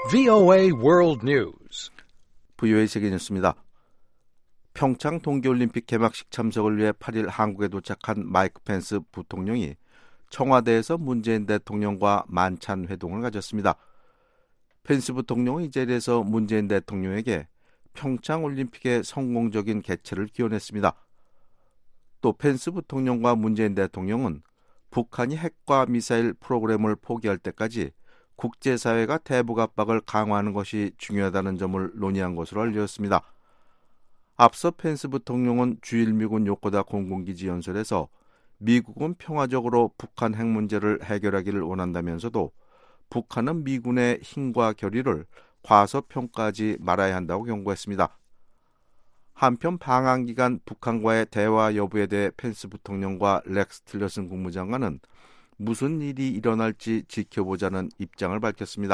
VOA World News. VOA 세계 뉴스입니다. 평창 동계올림픽 개막식 참석을 위해 8일 한국에 도착한 마이크 펜스 부통령이 청와대에서 문재인 대통령과 만찬 회동을 가졌습니다. 펜스 부통령은 이 자리에서 문재인 대통령에게 평창 올림픽의 성공적인 개최를 기원했습니다. 또 펜스 부통령과 문재인 대통령은 북한이 핵과 미사일 프로그램을 포기할 때까지 국제사회가 대북 압박을 강화하는 것이 중요하다는 점을 논의한 것으로 알려졌습니다. 앞서 펜스 부통령은 주일 미군 요코다 공군기지 연설에서 미국은 평화적으로 북한 핵 문제를 해결하기를 원한다면서도 북한은 미군의 힘과 결의를 과소평가하지 말아야 한다고 경고했습니다. 한편 방한 기간 북한과의 대화 여부에 대해 펜스 부통령과 렉스 틸러슨 국무장관은 무슨 일이 일어날지 지켜보자는 입장을 밝혔습니다.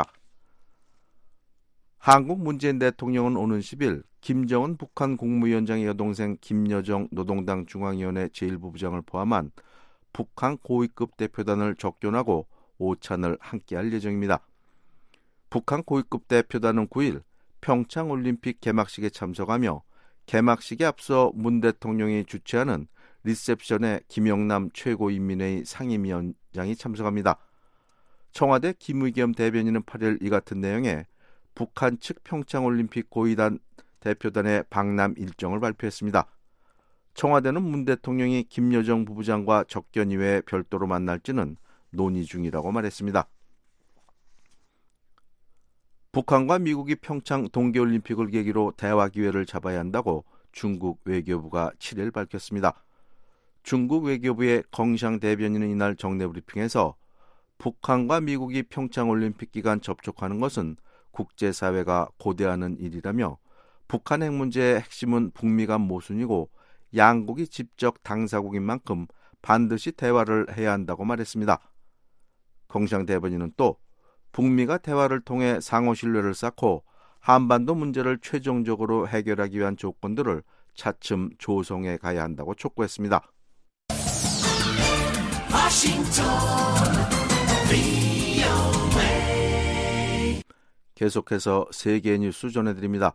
한국 문재인 대통령은 오는 10일 김정은 북한 국무위원장의 여동생 김여정 노동당 중앙위원회 제1부부장을 포함한 북한 고위급 대표단을 접견하고 오찬을 함께할 예정입니다. 북한 고위급 대표단은 9일 평창올림픽 개막식에 참석하며 개막식에 앞서 문 대통령이 주최하는 리셉션에 김영남 최고인민회의 상임위원장이 참석합니다. 청와대 김의겸 대변인은 8일 이 같은 내용의 북한 측 평창올림픽 고위단 대표단의 방남 일정을 발표했습니다. 청와대는 문 대통령이 김여정 부부장과 접견 이외에 별도로 만날지는 논의 중이라고 말했습니다. 북한과 미국이 평창 동계올림픽을 계기로 대화 기회를 잡아야 한다고 중국 외교부가 7일 밝혔습니다. 중국 외교부의 껑샹 대변인은 이날 정례 브리핑에서 북한과 미국이 평창올림픽 기간 접촉하는 것은 국제사회가 고대하는 일이라며 북한 핵 문제의 핵심은 북미 간 모순이고 양국이 직접 당사국인 만큼 반드시 대화를 해야 한다고 말했습니다. 껑샹 대변인은 또 북미가 대화를 통해 상호 신뢰를 쌓고 한반도 문제를 최종적으로 해결하기 위한 조건들을 차츰 조성해 가야 한다고 촉구했습니다. 계속해서 세계 뉴스 전해드립니다.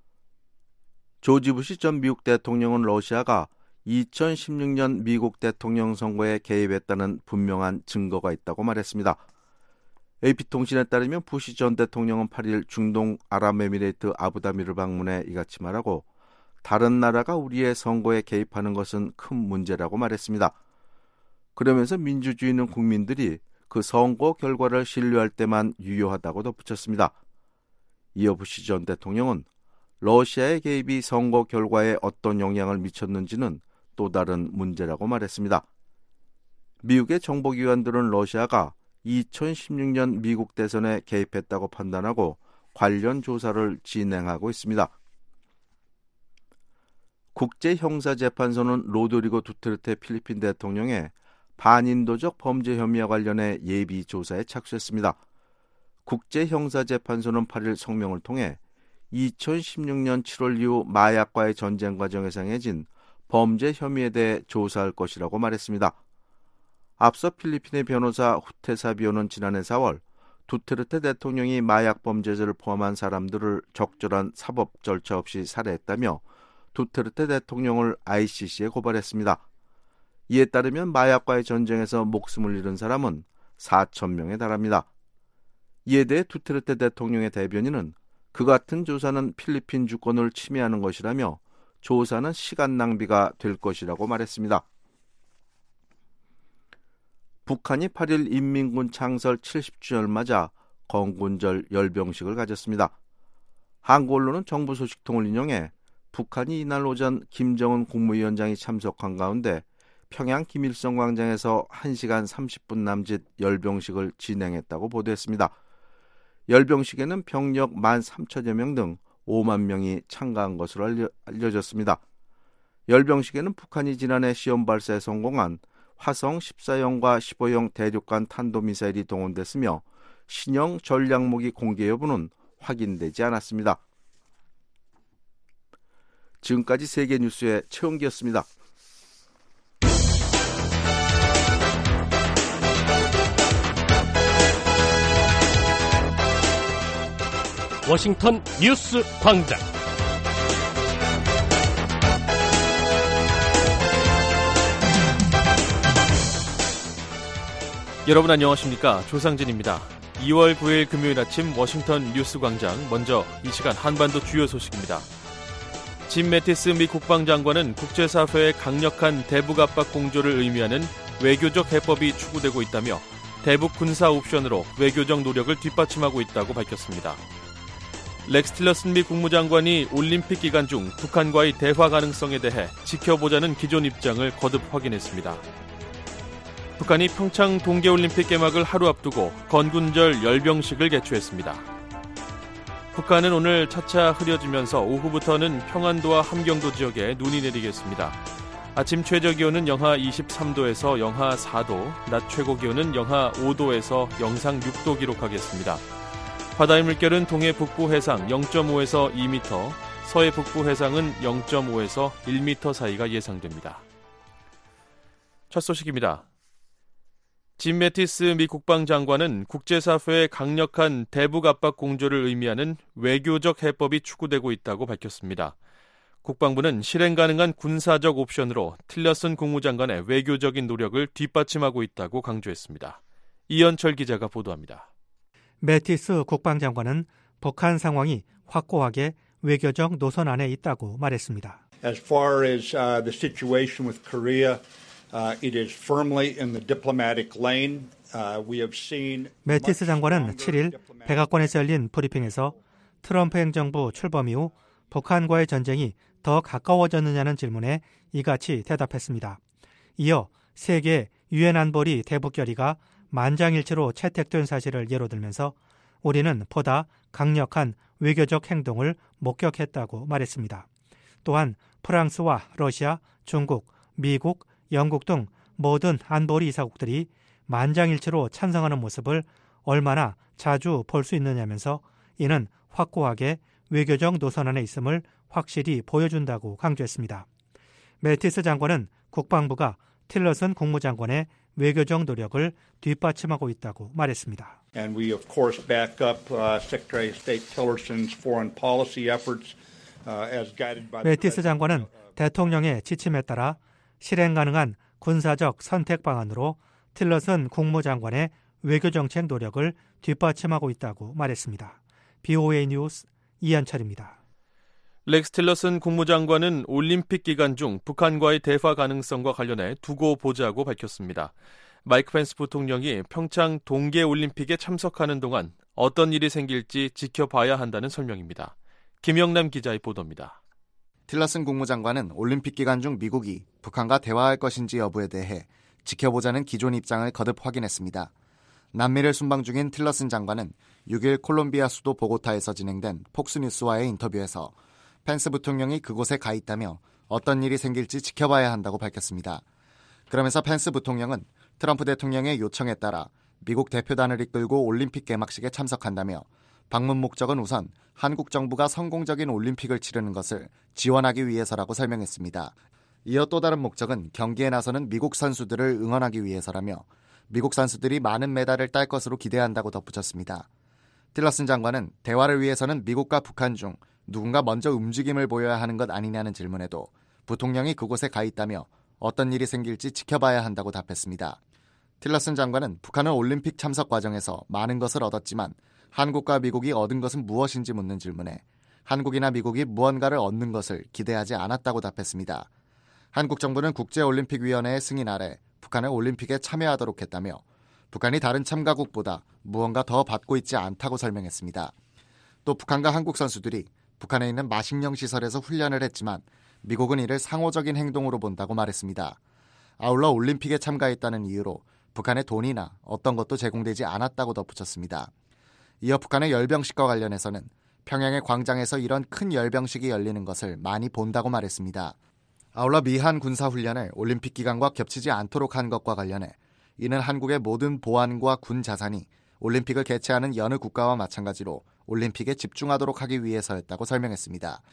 조지 부시 전 미국 대통령은 러시아가 2016년 미국 대통령 선거에 개입했다는 분명한 증거가 있다고 말했습니다. AP통신에 따르면 부시 전 대통령은 8일 중동 아랍에미레이트 아부다비를 방문해 이같이 말하고 다른 나라가 우리의 선거에 개입하는 것은 큰 문제라고 말했습니다. 그러면서 민주주의는 국민들이 그 선거 결과를 신뢰할 때만 유효하다고 덧붙였습니다. 이어 부시 전 대통령은 러시아의 개입이 선거 결과에 어떤 영향을 미쳤는지는 또 다른 문제라고 말했습니다. 미국의 정보기관들은 러시아가 2016년 미국 대선에 개입했다고 판단하고 관련 조사를 진행하고 있습니다. 국제형사재판소는 로드리고 두테르테 필리핀 대통령의 반인도적 범죄 혐의와 관련해 예비 조사에 착수했습니다. 국제형사재판소는 8일 성명을 통해 2016년 7월 이후 마약과의 전쟁 과정에서 행해진 범죄 혐의에 대해 조사할 것이라고 말했습니다. 앞서 필리핀의 변호사 후테사비오는 지난해 4월 두테르테 대통령이 마약 범죄자를 포함한 사람들을 적절한 사법 절차 없이 살해했다며 두테르테 대통령을 ICC에 고발했습니다. 이에 따르면 마약과의 전쟁에서 목숨을 잃은 사람은 4,000명에 달합니다. 이에 대해 두테르테 대통령의 대변인은 그 같은 조사는 필리핀 주권을 침해하는 것이라며 조사는 시간 낭비가 될 것이라고 말했습니다. 북한이 8일 인민군 창설 70주년을 맞아 건군절 열병식을 가졌습니다. 한국 언론은 정부 소식통을 인용해 북한이 이날 오전 김정은 국무위원장이 참석한 가운데 평양 김일성 광장에서 1시간 30분 남짓 열병식을 진행했다고 보도했습니다. 열병식에는 병력 13,000여 명 등 5만 명이 참가한 것으로 알려졌습니다. 열병식에는 북한이 지난해 시험 발사에 성공한 화성 14형과 15형 대륙간 탄도미사일이 동원됐으며 신형 전략무기 공개 여부는 확인되지 않았습니다. 지금까지 세계뉴스의 최홍기였습니다. 워싱턴 뉴스 광장. 여러분 안녕하십니까? 조상진입니다. 2월 9일 금요일 아침 워싱턴 뉴스 광장, 먼저 이 시간 한반도 주요 소식입니다. 짐 매티스 미 국방장관은 국제사회의 강력한 대북 압박 공조를 의미하는 외교적 해법이 추구되고 있다며 대북 군사 옵션으로 외교적 노력을 뒷받침하고 있다고 밝혔습니다. 렉스 틸러슨 미 국무장관이 올림픽 기간 중 북한과의 대화 가능성에 대해 지켜보자는 기존 입장을 거듭 확인했습니다. 북한이 평창 동계올림픽 개막을 하루 앞두고 건군절 열병식을 개최했습니다. 북한은 오늘 차차 흐려지면서 오후부터는 평안도와 함경도 지역에 눈이 내리겠습니다. 아침 최저기온은 영하 23도에서 영하 4도, 낮 최고기온은 영하 5도에서 영상 6도 기록하겠습니다. 바다의 물결은 동해 북부 해상 0.5에서 2m, 서해 북부 해상은 0.5에서 1m 사이가 예상됩니다. 첫 소식입니다. 짐 매티스 미 국방장관은 국제사회의 강력한 대북 압박 공조를 의미하는 외교적 해법이 추구되고 있다고 밝혔습니다. 국방부는 실행 가능한 군사적 옵션으로 틸러슨 국무장관의 외교적인 노력을 뒷받침하고 있다고 강조했습니다. 이현철 기자가 보도합니다. 매티스 국방장관은 북한 상황이 확고하게 외교적 노선 안에 있다고 말했습니다. As far as the situation with Korea, it is firmly in the diplomatic lane. We have seen. 매티스 장관은 7일 백악관에서 열린 브리핑에서 트럼프 행정부 출범 이후 북한과의 전쟁이 더 가까워졌느냐는 질문에 이같이 대답했습니다. 이어 세계 유엔 안보리 대북 결의가 만장일치로 채택된 사실을 예로 들면서 우리는 보다 강력한 외교적 행동을 목격했다고 말했습니다. 또한 프랑스와 러시아, 중국, 미국, 영국 등 모든 안보리 이사국들이 만장일치로 찬성하는 모습을 얼마나 자주 볼 수 있느냐면서 이는 확고하게 외교적 노선 안에 있음을 확실히 보여준다고 강조했습니다. 매티스 장관은 국방부가 틸러슨 국무장관의 외교적 노력을 뒷받침하고 있다고 말했습니다. And we of course back up Secretary of State Tillerson's foreign policy efforts as guided by. 매티스 장관은 대통령의 지침에 따라 실행 가능한 군사적 선택 방안으로 틸러슨 국무장관의 외교정책 노력을 뒷받침하고 있다고 말했습니다. BOA 뉴스 이한철입니다. 렉스 틸러슨 국무장관은 올림픽 기간 중 북한과의 대화 가능성과 관련해 두고 보자고 밝혔습니다. 마이크 펜스 부통령이 평창 동계올림픽에 참석하는 동안 어떤 일이 생길지 지켜봐야 한다는 설명입니다. 김영남 기자의 보도입니다. 틸러슨 국무장관은 올림픽 기간 중 미국이 북한과 대화할 것인지 여부에 대해 지켜보자는 기존 입장을 거듭 확인했습니다. 남미를 순방 중인 틸러슨 장관은 6일 콜롬비아 수도 보고타에서 진행된 폭스뉴스와의 인터뷰에서 펜스 부통령이 그곳에 가 있다며 어떤 일이 생길지 지켜봐야 한다고 밝혔습니다. 그러면서 펜스 부통령은 트럼프 대통령의 요청에 따라 미국 대표단을 이끌고 올림픽 개막식에 참석한다며 방문 목적은 우선 한국 정부가 성공적인 올림픽을 치르는 것을 지원하기 위해서라고 설명했습니다. 이어 또 다른 목적은 경기에 나서는 미국 선수들을 응원하기 위해서라며 미국 선수들이 많은 메달을 딸 것으로 기대한다고 덧붙였습니다. 틸러슨 장관은 대화를 위해서는 미국과 북한 중 누군가 먼저 움직임을 보여야 하는 것 아니냐는 질문에도 부통령이 그곳에 가 있다며 어떤 일이 생길지 지켜봐야 한다고 답했습니다. 틸러슨 장관은 북한은 올림픽 참석 과정에서 많은 것을 얻었지만 한국과 미국이 얻은 것은 무엇인지 묻는 질문에 한국이나 미국이 무언가를 얻는 것을 기대하지 않았다고 답했습니다. 한국 정부는 국제올림픽위원회의 승인 아래 북한을 올림픽에 참여하도록 했다며 북한이 다른 참가국보다 무언가 더 받고 있지 않다고 설명했습니다. 또 북한과 한국 선수들이 북한에 있는 마식령 시설에서 훈련을 했지만 미국은 이를 상호적인 행동으로 본다고 말했습니다. 아울러 올림픽에 참가했다는 이유로 북한의 돈이나 어떤 것도 제공되지 않았다고 덧붙였습니다. 이어 북한의 열병식과 관련해서는 평양의 광장에서 이런 큰 열병식이 열리는 것을 많이 본다고 말했습니다. 아울러 미한 군사훈련을 올림픽 기간과 겹치지 않도록 한 것과 관련해 이는 한국의 모든 보안과 군 자산이 올림픽을 개최하는 여느 국가와 마찬가지로 올림픽에 집중하도록 하기 위해서였다고 설명했습니다.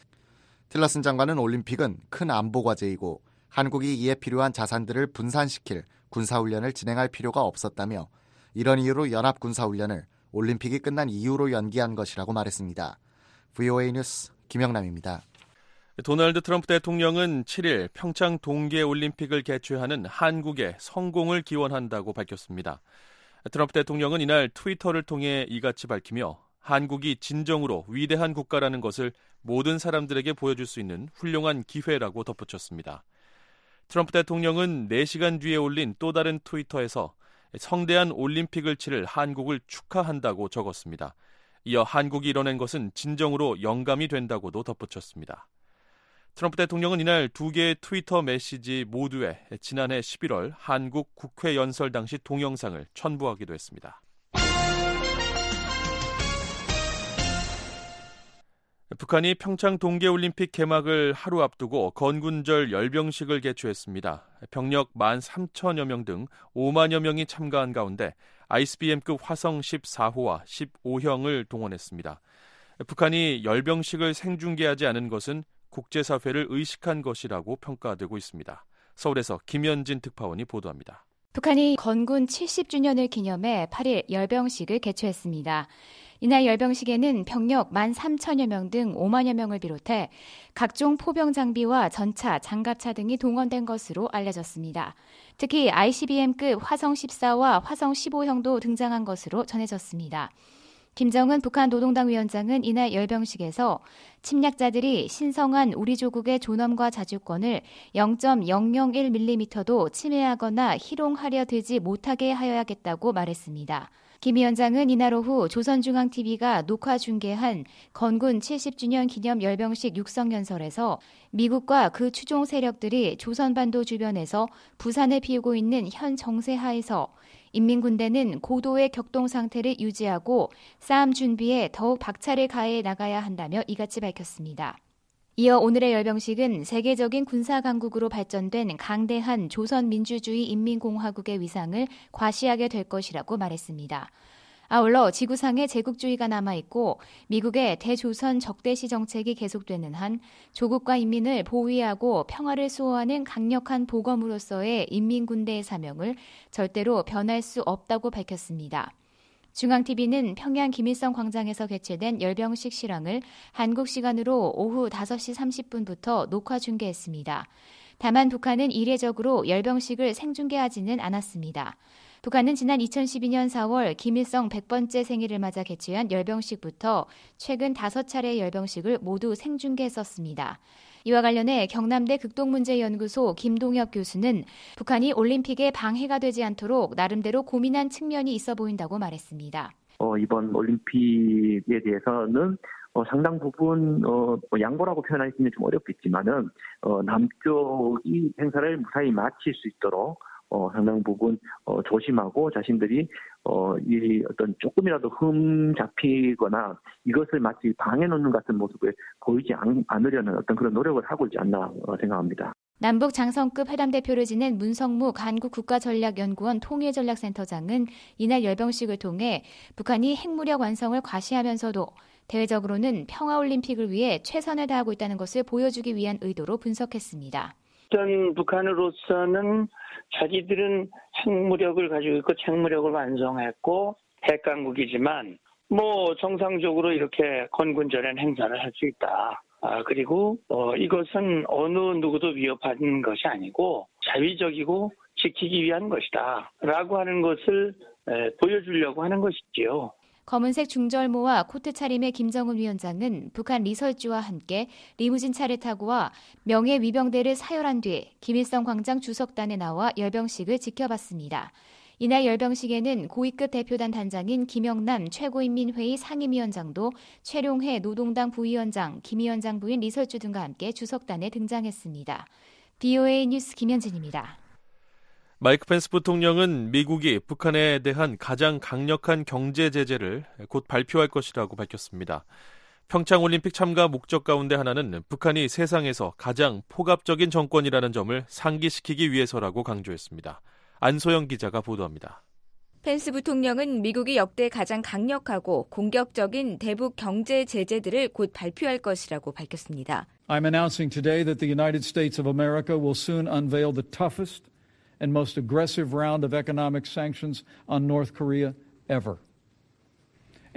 틸러슨 장관은 올림픽은 큰 안보 과제이고 한국이 이에 필요한 자산들을 분산시킬 군사훈련을 진행할 필요가 없었다며 이런 이유로 연합군사훈련을 올림픽이 끝난 이후로 연기한 것이라고 말했습니다. VOA 뉴스 김영남입니다. 도널드 트럼프 대통령은 7일 평창 동계올림픽을 개최하는 한국의 성공을 기원한다고 밝혔습니다. 트럼프 대통령은 이날 트위터를 통해 이같이 밝히며 한국이 진정으로 위대한 국가라는 것을 모든 사람들에게 보여줄 수 있는 훌륭한 기회라고 덧붙였습니다. 트럼프 대통령은 4시간 뒤에 올린 또 다른 트위터에서 성대한 올림픽을 치를 한국을 축하한다고 적었습니다. 이어 한국이 이뤄낸 것은 진정으로 영감이 된다고도 덧붙였습니다. 트럼프 대통령은 이날 두 개의 트위터 메시지 모두에 지난해 11월 한국 국회 연설 당시 동영상을 첨부하기도 했습니다. 북한이 평창 동계올림픽 개막을 하루 앞두고 건군절 열병식을 개최했습니다. 병력 13,000여 명 등 5만여 명이 참가한 가운데 ICBM급 화성 14호와 15형을 동원했습니다. 북한이 열병식을 생중계하지 않은 것은 국제사회를 의식한 것이라고 평가되고 있습니다. 서울에서 김현진 특파원이 보도합니다. 북한이 건군 70주년을 기념해 8일 열병식을 개최했습니다. 이날 열병식에는 병력 13,000여 명 등 5만여 명을 비롯해 각종 포병 장비와 전차, 장갑차 등이 동원된 것으로 알려졌습니다. 특히 ICBM급 화성 14와 화성 15형도 등장한 것으로 전해졌습니다. 김정은 북한 노동당 위원장은 이날 열병식에서 침략자들이 신성한 우리 조국의 존엄과 자주권을 0.001mm도 침해하거나 희롱하려 들지 못하게 하여야겠다고 말했습니다. 김 위원장은 이날 오후 조선중앙TV가 녹화 중계한 건군 70주년 기념 열병식 육성연설에서 미국과 그 추종 세력들이 조선반도 주변에서 부산을 피우고 있는 현 정세 하에서 인민군대는 고도의 격동 상태를 유지하고 싸움 준비에 더욱 박차를 가해 나가야 한다며 이같이 밝혔습니다. 이어 오늘의 열병식은 세계적인 군사강국으로 발전된 강대한 조선민주주의 인민공화국의 위상을 과시하게 될 것이라고 말했습니다. 아울러 지구상에 제국주의가 남아있고 미국의 대조선 적대시 정책이 계속되는 한 조국과 인민을 보위하고 평화를 수호하는 강력한 보검으로서의 인민군대의 사명을 절대로 변할 수 없다고 밝혔습니다. 중앙TV는 평양 김일성 광장에서 개최된 열병식 실황을 한국 시간으로 오후 5시 30분부터 녹화 중계했습니다. 다만 북한은 이례적으로 열병식을 생중계하지는 않았습니다. 북한은 지난 2012년 4월 김일성 100번째 생일을 맞아 개최한 열병식부터 최근 5차례의 열병식을 모두 생중계했었습니다. 이와 관련해 경남대 극동문제연구소 김동혁 교수는 북한이 올림픽에 방해가 되지 않도록 나름대로 고민한 측면이 있어 보인다고 말했습니다. 이번 올림픽에 대해서는 상당 부분 양보라고 표현하기는 좀 어렵겠지만은 남쪽이 행사를 무사히 마칠 수 있도록 상당 부분 조심하고 자신들이 이 어떤 조금이라도 흠 잡히거나 이것을 마치 방해놓는 같은 모습을 보이지 않으려는 어떤 그런 노력을 하고 있지 않나 생각합니다. 남북 장성급 회담 대표를 지낸 문성묵 한국국가전략연구원 통일전략센터장은 이날 열병식을 통해 북한이 핵무력 완성을 과시하면서도 대외적으로는 평화올림픽을 위해 최선을 다하고 있다는 것을 보여주기 위한 의도로 분석했습니다. 일단 북한으로서는 자기들은 핵무력을 가지고 있고 핵무력을 완성했고 핵강국이지만 정상적으로 이렇게 건군절한 행사를 할 수 있다. 그리고 이것은 어느 누구도 위협하는 것이 아니고 자위적이고 지키기 위한 것이다. 라고 하는 것을 보여주려고 하는 것이지요. 검은색 중절모와 코트 차림의 김정은 위원장은 북한 리설주와 함께 리무진 차를 타고 와 명예 위병대를 사열한 뒤 김일성 광장 주석단에 나와 열병식을 지켜봤습니다. 이날 열병식에는 고위급 대표단 단장인 김영남 최고인민회의 상임위원장도 최룡해 노동당 부위원장, 김 위원장 부인 리설주 등과 함께 주석단에 등장했습니다. VOA 뉴스 김현진입니다. 마이크 펜스 부통령은 미국이 북한에 대한 가장 강력한 경제 제재를 곧 발표할 것이라고 밝혔습니다. 평창올림픽 참가 목적 가운데 하나는 북한이 세상에서 가장 폭압적인 정권이라는 점을 상기시키기 위해서라고 강조했습니다. 안소영 기자가 보도합니다. 펜스 부통령은 미국이 역대 가장 강력하고 공격적인 대북 경제 제재들을 곧 발표할 것이라고 밝혔습니다. I'm announcing today that the United States of America will soon unveil the toughest and most aggressive round of economic sanctions on North Korea ever.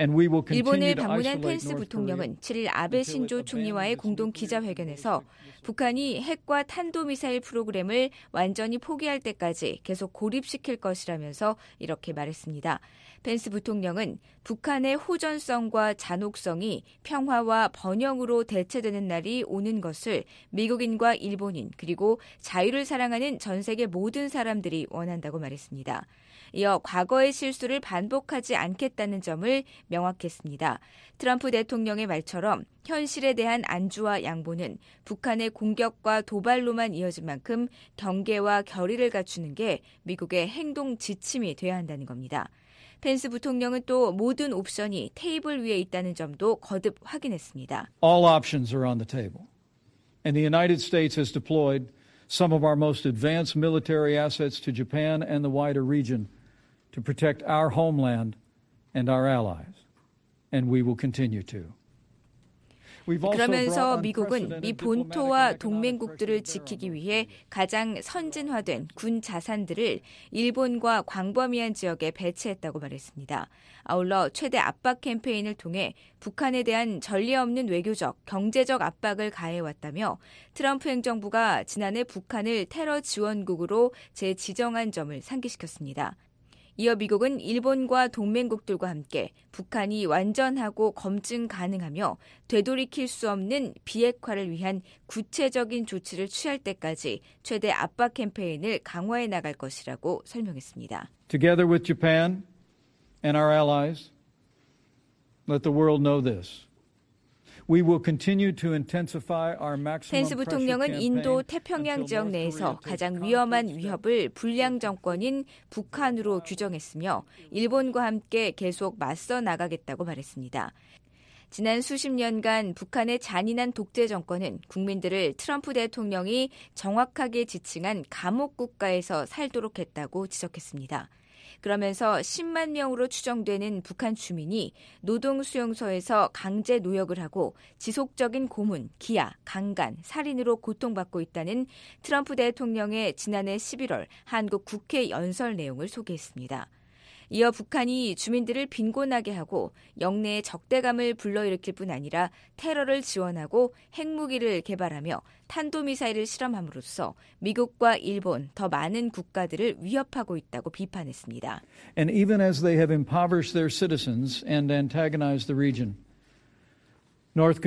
일본을 방문한 펜스 부통령은 7일 아베 신조 총리와의 공동 기자회견에서 북한이 핵과 탄도미사일 프로그램을 완전히 포기할 때까지 계속 고립시킬 것이라면서 이렇게 말했습니다. 펜스 부통령은 북한의 호전성과 잔혹성이 평화와 번영으로 대체되는 날이 오는 것을 미국인과 일본인 그리고 자유를 사랑하는 전 세계 모든 사람들이 원한다고 말했습니다. 이어 과거의 실수를 반복하지 않겠다는 점을 명확했습니다. 트럼프 대통령의 말처럼 현실에 대한 안주와 양보는 북한의 공격과 도발로만 이어진 만큼 경계와 결의를 갖추는 게 미국의 행동 지침이 돼야 한다는 겁니다. 펜스 부통령은 또 모든 옵션이 테이블 위에 있다는 점도 거듭 확인했습니다. All options are on the table. And the United States has deployed some of our most advanced military assets to Japan and the wider region to protect our homeland and our allies. And we will continue to. 그러면서 미국은 미 본토와 동맹국들을 지키기 위해 가장 선진화된 군 자산들을 일본과 광범위한 지역에 배치했다고 말했습니다. 아울러 최대 압박 캠페인을 통해 북한에 대한 전례 없는 외교적, 경제적 압박을 가해왔다며 트럼프 행정부가 지난해 북한을 테러 지원국으로 재지정한 점을 상기시켰습니다. 이어 미국은 일본과 동맹국들과 함께 북한이 완전하고 검증 가능하며 되돌이킬 수 없는 비핵화를 위한 구체적인 조치를 취할 때까지 최대 압박 캠페인을 강화해 나갈 것이라고 설명했습니다. Together with Japan and our allies, let the world know this. We will continue to intensify our maximum 펜스 부통령은 인도 태평양 지역 내에서 가장 위험한 위협을 불량 정권인 북한으로 규정했으며 일본과 함께 계속 맞서 나가겠다고 말했습니다. 지난 수십 년간 북한의 잔인한 독재 정권은 국민들을 트럼프 대통령이 정확하게 지칭한 감옥 국가에서 살도록 했다고 지적했습니다. 그러면서 10만 명으로 추정되는 북한 주민이 노동수용소에서 강제 노역을 하고 지속적인 고문, 기아, 강간, 살인으로 고통받고 있다는 트럼프 대통령의 지난해 11월 한국 국회 연설 내용을 소개했습니다. 이어 북한이 주민들을 빈곤하게 하고 영내의 적대감을 불러일으킬 뿐 아니라 테러를 지원하고 핵무기를 개발하며 탄도미사일을 실험함으로써 미국과 일본, 더 많은 국가들을 위협하고 있다고 비판했습니다. And even as they have impoverished their citizens and antagonized the region, North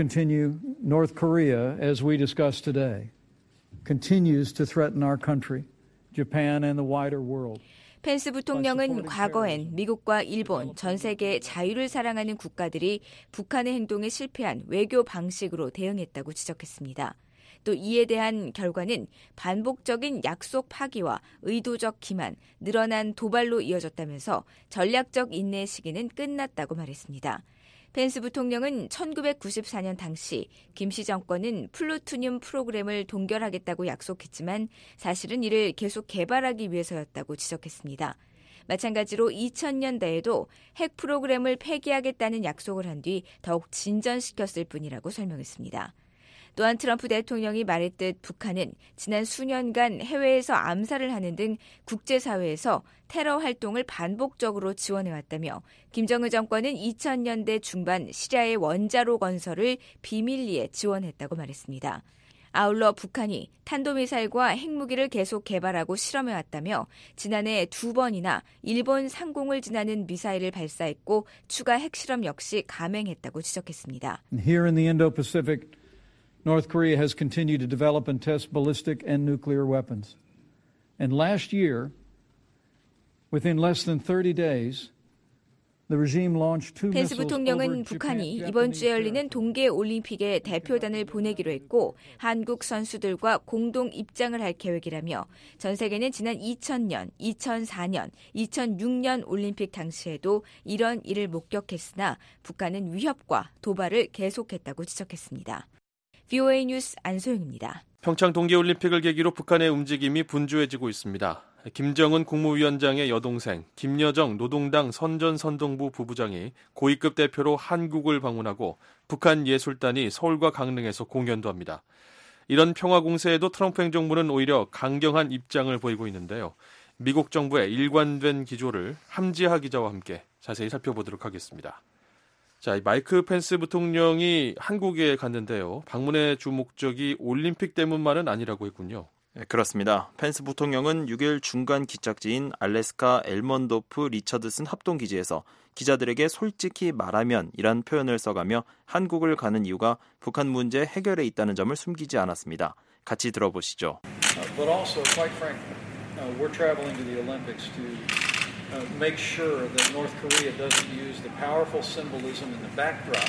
Korea, as we discussed today, continues to threaten our country, Japan and the wider world. 펜스 부통령은 과거엔 미국과 일본, 전 세계의 자유를 사랑하는 국가들이 북한의 행동에 실패한 외교 방식으로 대응했다고 지적했습니다. 또 이에 대한 결과는 반복적인 약속 파기와 의도적 기만, 늘어난 도발로 이어졌다면서 전략적 인내 시기는 끝났다고 말했습니다. 펜스 부통령은 1994년 당시 김씨 정권은 플루토늄 프로그램을 동결하겠다고 약속했지만 사실은 이를 계속 개발하기 위해서였다고 지적했습니다. 마찬가지로 2000년대에도 핵 프로그램을 폐기하겠다는 약속을 한 뒤 더욱 진전시켰을 뿐이라고 설명했습니다. 또한 트럼프 대통령이 말했듯 북한은 지난 수년간 해외에서 암살을 하는 등 국제사회에서 테러 활동을 반복적으로 지원해왔다며 김정은 정권은 2000년대 중반 시리아의 원자로 건설을 비밀리에 지원했다고 말했습니다. 아울러 북한이 탄도미사일과 핵무기를 계속 개발하고 실험해왔다며 지난해 2번이나 일본 상공을 지나는 미사일을 발사했고 추가 핵실험 역시 감행했다고 지적했습니다. Here in the Indo-Pacific, North Korea has continued to develop and test ballistic and nuclear weapons. And last year, within less than 30 days, the regime launched two 펜스 missiles 부통령은 over 북한이 Japan, 이번 주에 열리는 동계 올림픽에 대표단을 보내기로 했고 한국 선수들과 공동 입장을 할 계획이라며 전 세계는 지난 2000년, 2004년, 2006년 올림픽 당시에도 이런 일을 목격했으나 북한은 위협과 도발을 계속했다고 지적했습니다. VOA 뉴스 안소영입니다. 평창 동계올림픽을 계기로 북한의 움직임이 분주해지고 있습니다. 김정은 국무위원장의 여동생 김여정 노동당 선전선동부 부부장이 고위급 대표로 한국을 방문하고 북한 예술단이 서울과 강릉에서 공연도 합니다. 이런 평화 공세에도 트럼프 행정부는 오히려 강경한 입장을 보이고 있는데요. 미국 정부의 일관된 기조를 함지하 기자와 함께 자세히 살펴보도록 하겠습니다. 자, 마이크 펜스 부통령이 한국에 갔는데요. 방문의 주 목적이 올림픽 때문만은 아니라고 했군요. 네, 그렇습니다. 펜스 부통령은 6일 중간 기착지인 알래스카 엘먼도프 리처드슨 합동기지에서 기자들에게 솔직히 말하면 이란 표현을 써가며 한국을 가는 이유가 북한 문제 해결에 있다는 점을 숨기지 않았습니다. 같이 들어보시죠. But also, quite frankly, we're traveling to the Olympics to make sure that North Korea doesn't use the powerful symbolism in the backdrop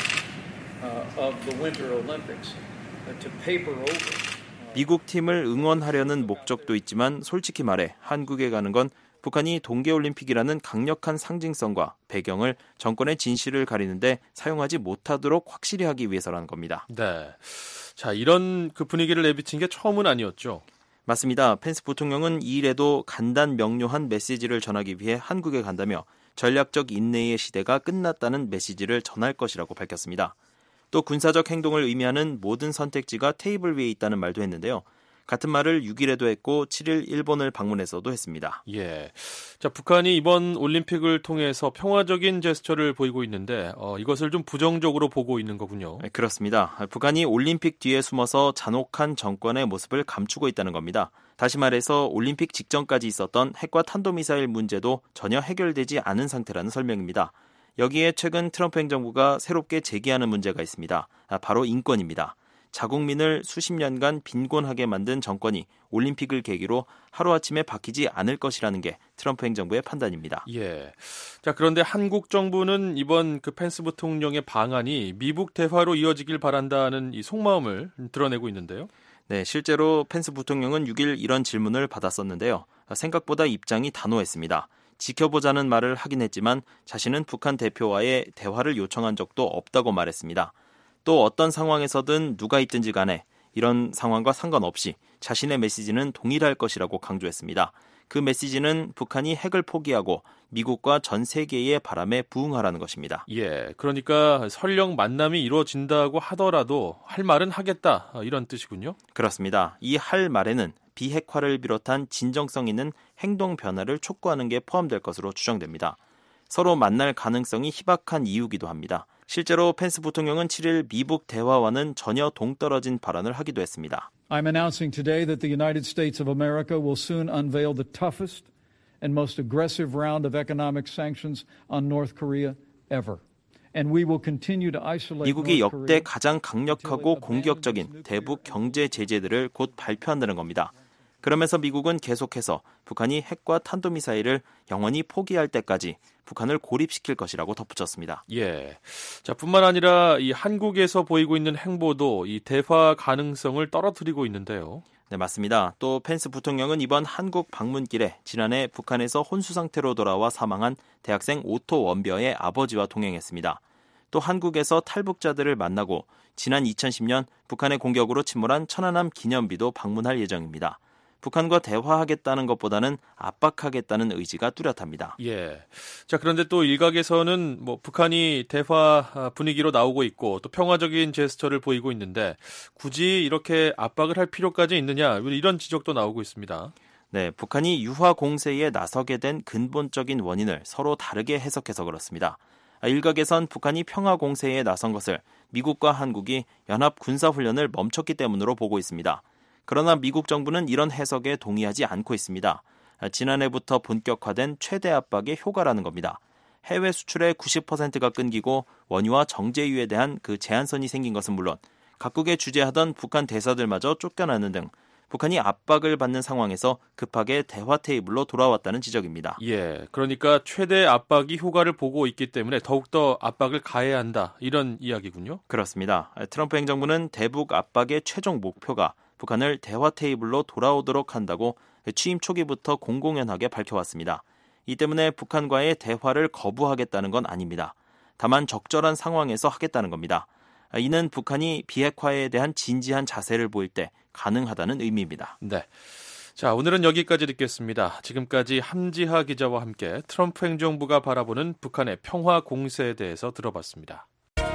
of the Winter Olympics to paper over. 미국 팀을 응원하려는 목적도 있지만 솔직히 말해 한국에 가는 건 북한이 동계올림픽이라는 강력한 상징성과 배경을 정권의 진실을 가리는데 사용하지 못하도록 확실히 하기 위해서라는 겁니다. 네. 자, 이런 그 분위기를 내비친 게 처음은 아니었죠. 맞습니다. 펜스 부통령은 이 일에도 간단 명료한 메시지를 전하기 위해 한국에 간다며 전략적 인내의 시대가 끝났다는 메시지를 전할 것이라고 밝혔습니다. 또 군사적 행동을 의미하는 모든 선택지가 테이블 위에 있다는 말도 했는데요. 같은 말을 6일에도 했고 7일 일본을 방문해서도 했습니다. 예. 자, 북한이 이번 올림픽을 통해서 평화적인 제스처를 보이고 있는데 이것을 좀 부정적으로 보고 있는 거군요. 네, 그렇습니다. 북한이 올림픽 뒤에 숨어서 잔혹한 정권의 모습을 감추고 있다는 겁니다. 다시 말해서 올림픽 직전까지 있었던 핵과 탄도미사일 문제도 전혀 해결되지 않은 상태라는 설명입니다. 여기에 최근 트럼프 행정부가 새롭게 제기하는 문제가 있습니다. 바로 인권입니다. 자국민을 수십 년간 빈곤하게 만든 정권이 올림픽을 계기로 하루아침에 바뀌지 않을 것이라는 게 트럼프 행정부의 판단입니다. 예. 자, 그런데 한국 정부는 이번 그 펜스 부통령의 방안이 미북 대화로 이어지길 바란다는 이 속마음을 드러내고 있는데요. 네, 실제로 펜스 부통령은 6일 이런 질문을 받았었는데요. 생각보다 입장이 단호했습니다. 지켜보자는 말을 하긴 했지만 자신은 북한 대표와의 대화를 요청한 적도 없다고 말했습니다. 또 어떤 상황에서든 누가 있든지 간에 이런 상황과 상관없이 자신의 메시지는 동일할 것이라고 강조했습니다. 그 메시지는 북한이 핵을 포기하고 미국과 전 세계의 바람에 부응하라는 것입니다. 예, 그러니까 설령 만남이 이루어진다고 하더라도 할 말은 하겠다 이런 뜻이군요. 그렇습니다. 이 할 말에는 비핵화를 비롯한 진정성 있는 행동 변화를 촉구하는 게 포함될 것으로 추정됩니다. 서로 만날 가능성이 희박한 이유기도 합니다. 실제로 펜스 부통령은 7일 미북 대화와는 전혀 동떨어진 발언을 하기도 했습니다. I'm announcing today that the United States of America will soon unveil the toughest and most aggressive round of economic sanctions on North Korea ever. And we will continue to isolate 미국이 North 역대 Korea 가장 강력하고 공격적인 대북 경제 제재들을 곧 발표한다는 겁니다. 그러면서 미국은 계속해서 북한이 핵과 탄도미사일을 영원히 포기할 때까지 북한을 고립시킬 것이라고 덧붙였습니다. 예. 자, 뿐만 아니라 이 한국에서 보이고 있는 행보도 이 대화 가능성을 떨어뜨리고 있는데요. 네, 맞습니다. 또 펜스 부통령은 이번 한국 방문길에 지난해 북한에서 혼수 상태로 돌아와 사망한 대학생 오토 원벼의 아버지와 동행했습니다. 또 한국에서 탈북자들을 만나고 지난 2010년 북한의 공격으로 침몰한 천안함 기념비도 방문할 예정입니다. 북한과 대화하겠다는 것보다는 압박하겠다는 의지가 뚜렷합니다. 예. 자, 그런데 또 일각에서는 북한이 대화 분위기로 나오고 있고 또 평화적인 제스처를 보이고 있는데 굳이 이렇게 압박을 할 필요까지 있느냐 이런 지적도 나오고 있습니다. 네, 북한이 유화 공세에 나서게 된 근본적인 원인을 서로 다르게 해석해서 그렇습니다. 일각에선 북한이 평화 공세에 나선 것을 미국과 한국이 연합 군사훈련을 멈췄기 때문으로 보고 있습니다. 그러나 미국 정부는 이런 해석에 동의하지 않고 있습니다. 지난해부터 본격화된 최대 압박의 효과라는 겁니다. 해외 수출의 90%가 끊기고 원유와 정제유에 대한 그 제한선이 생긴 것은 물론 각국에 주재하던 북한 대사들마저 쫓겨나는 등 북한이 압박을 받는 상황에서 급하게 대화 테이블로 돌아왔다는 지적입니다. 예, 그러니까 최대 압박이 효과를 보고 있기 때문에 더욱더 압박을 가해야 한다 이런 이야기군요. 그렇습니다. 트럼프 행정부는 대북 압박의 최종 목표가 북한을 대화 테이블로 돌아오도록 한다고 취임 초기부터 공공연하게 밝혀왔습니다. 이 때문에 북한과의 대화를 거부하겠다는 건 아닙니다. 다만 적절한 상황에서 하겠다는 겁니다. 이는 북한이 비핵화에 대한 진지한 자세를 보일 때 가능하다는 의미입니다. 네. 자, 오늘은 여기까지 듣겠습니다. 지금까지 함지하 기자와 함께 트럼프 행정부가 바라보는 북한의 평화 공세에 대해서 들어봤습니다.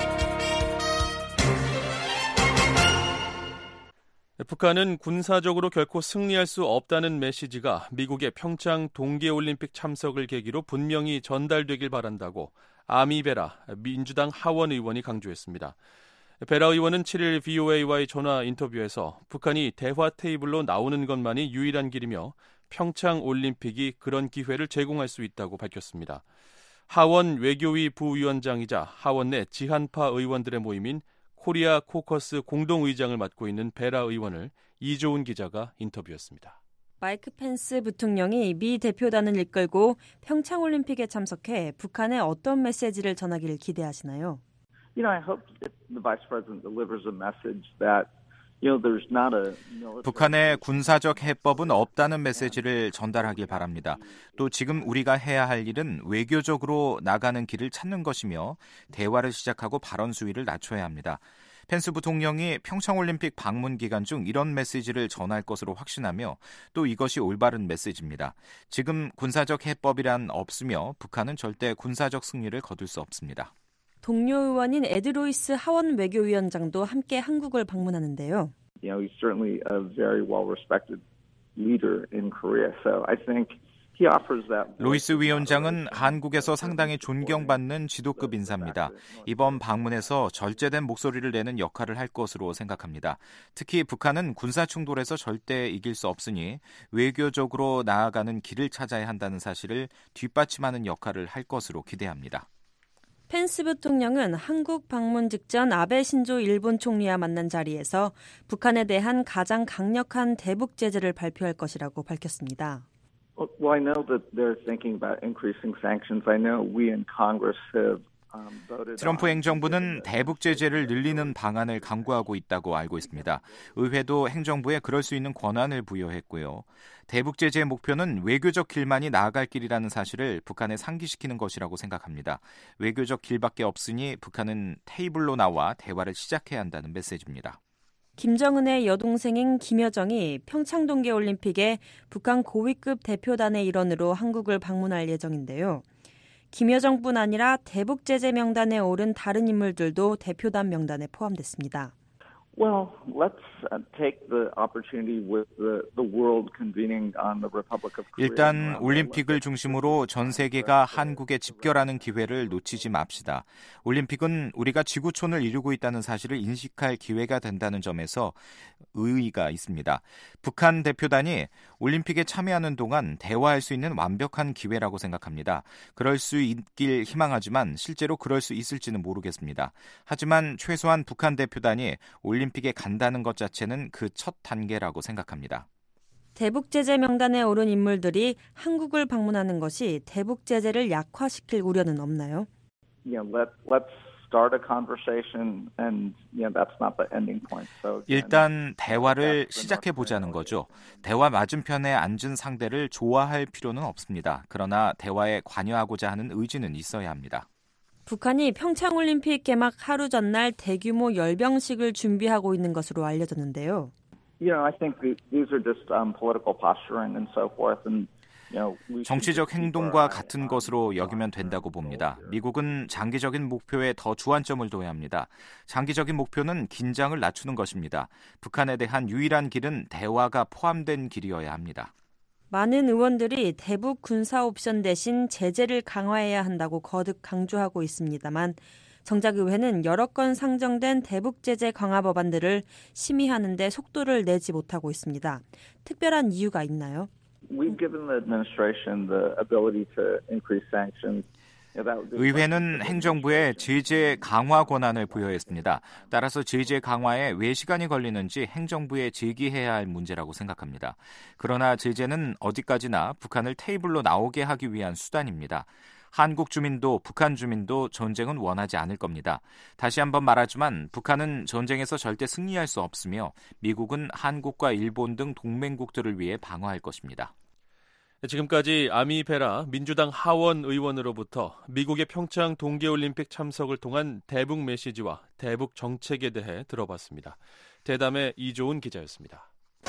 북한은 군사적으로 결코 승리할 수 없다는 메시지가 미국의 평창 동계올림픽 참석을 계기로 분명히 전달되길 바란다고 아미 베라 민주당 하원 의원이 강조했습니다. 베라 의원은 7일 VOA와의 전화 인터뷰에서 북한이 대화 테이블로 나오는 것만이 유일한 길이며 평창 올림픽이 그런 기회를 제공할 수 있다고 밝혔습니다. 하원 외교위 부위원장이자 하원 내 지한파 의원들의 모임인 코리아 코커스 공동의장을 맡고 있는 베라 의원을 이조은 기자가 인터뷰했습니다. 마이크 펜스 부통령이 미 대표단을 이끌고 평창올림픽에 참석해 북한에 어떤 메시지를 전하기를 기대하시나요? I hope that the Vice President delivers a message that 북한의 군사적 해법은 없다는 메시지를 전달하길 바랍니다. 또 지금 우리가 해야 할 일은 외교적으로 나가는 길을 찾는 것이며 대화를 시작하고 발언 수위를 낮춰야 합니다. 펜스 부통령이 평창올림픽 방문 기간 중 이런 메시지를 전할 것으로 확신하며 또 이것이 올바른 메시지입니다. 지금 군사적 해법이란 없으며 북한은 절대 군사적 승리를 거둘 수 없습니다. 동료 의원인 에드 로이스 하원 외교위원장도 함께 한국을 방문하는데요. He's certainly a very well-respected leader in Korea. So I think 로이스 위원장은 한국에서 상당히 존경받는 지도급 인사입니다. 이번 방문에서 절제된 목소리를 내는 역할을 할 것으로 생각합니다. 특히 북한은 군사 충돌에서 절대 이길 수 없으니 외교적으로 나아가는 길을 찾아야 한다는 사실을 뒷받침하는 역할을 할 것으로 기대합니다. 펜스 부통령은 한국 방문 직전 아베 신조 일본 총리와 만난 자리에서 북한에 대한 가장 강력한 대북 제재를 발표할 것이라고 밝혔습니다. Well, I know that they're thinking about increasing sanctions. I know we in Congress have 트럼프 행정부는 대북 제재를 늘리는 방안을 강구하고 있다고 알고 있습니다. 의회도 행정부에 그럴 수 있는 권한을 부여했고요. 대북 제재의 목표는 외교적 길만이 나아갈 길이라는 사실을 북한에 상기시키는 것이라고 생각합니다. 외교적 길밖에 없으니 북한은 테이블로 나와 대화를 시작해야 한다는 메시지입니다. 김정은의 여동생인 김여정이 평창 동계올림픽에 북한 고위급 대표단의 일원으로 한국을 방문할 예정인데요. 김여정뿐 아니라 대북 제재 명단에 오른 다른 인물들도 대표단 명단에 포함됐습니다. Well, let's take the opportunity with the world convening on the Republic of Korea. 일단 올림픽을 중심으로 전 세계가 한국에 집결하는 기회를 놓치지 맙시다. 올림픽은 우리가 지구촌을 이루고 있다는 사실을 인식할 기회가 된다는 점에서 의의가 있습니다. 북한 대표단이 올림픽에 참여하는 동안 대화할 수 있는 완벽한 기회라고 생각합니다. 그럴 수 있길 희망하지만 실제로 그럴 수 있을지는 모르겠습니다. 하지만 최소한 북한 대표단이 올림픽에 간다는 것 자체는 그 첫 단계라고 생각합니다. 대북 제재 명단에 오른 인물들이 한국을 방문하는 것이 대북 제재를 약화시킬 우려는 없나요? Let's start a conversation and that's not the ending point. So 일단 대화를 시작해 보자는 거죠. 대화 맞은편에 앉은 상대를 좋아할 필요는 없습니다. 그러나 대화에 관여하고자 하는 의지는 있어야 합니다. 북한이 평창올림픽 개막 하루 전날 대규모 열병식을 준비하고 있는 것으로 알려졌는데요. I think these are just political posturing and so forth. 정치적 행동과 같은 것으로 여기면 된다고 봅니다. 미국은 장기적인 목표에 더 주안점을 둬야 합니다. 장기적인 목표는 긴장을 낮추는 것입니다. 북한에 대한 유일한 길은 대화가 포함된 길이어야 합니다. 많은 의원들이 대북 군사 옵션 대신 제재를 강화해야 한다고 거듭 강조하고 있습니다만 정작 의회는 여러 건 상정된 대북 제재 강화 법안들을 심의하는 데 속도를 내지 못하고 있습니다. 특별한 이유가 있나요? We've given the administration the ability to increase sanctions. 의회는 행정부에 제재 강화 권한을 부여했습니다. 따라서 제재 강화에 왜 시간이 걸리는지 행정부에 제기해야 할 문제라고 생각합니다. 그러나 제재는 어디까지나 북한을 테이블로 나오게 하기 위한 수단입니다. 한국 주민도 북한 주민도 전쟁은 원하지 않을 겁니다. 다시 한번 말하지만 북한은 전쟁에서 절대 승리할 수 없으며 미국은 한국과 일본 등 동맹국들을 위해 방어할 것입니다. 지금까지 아미 베라 민주당 하원 의원으로부터 미국의 평창 동계올림픽 참석을 통한 대북 메시지와 대북 정책에 대해 들어봤습니다. 대담의 이조은 기자였습니다.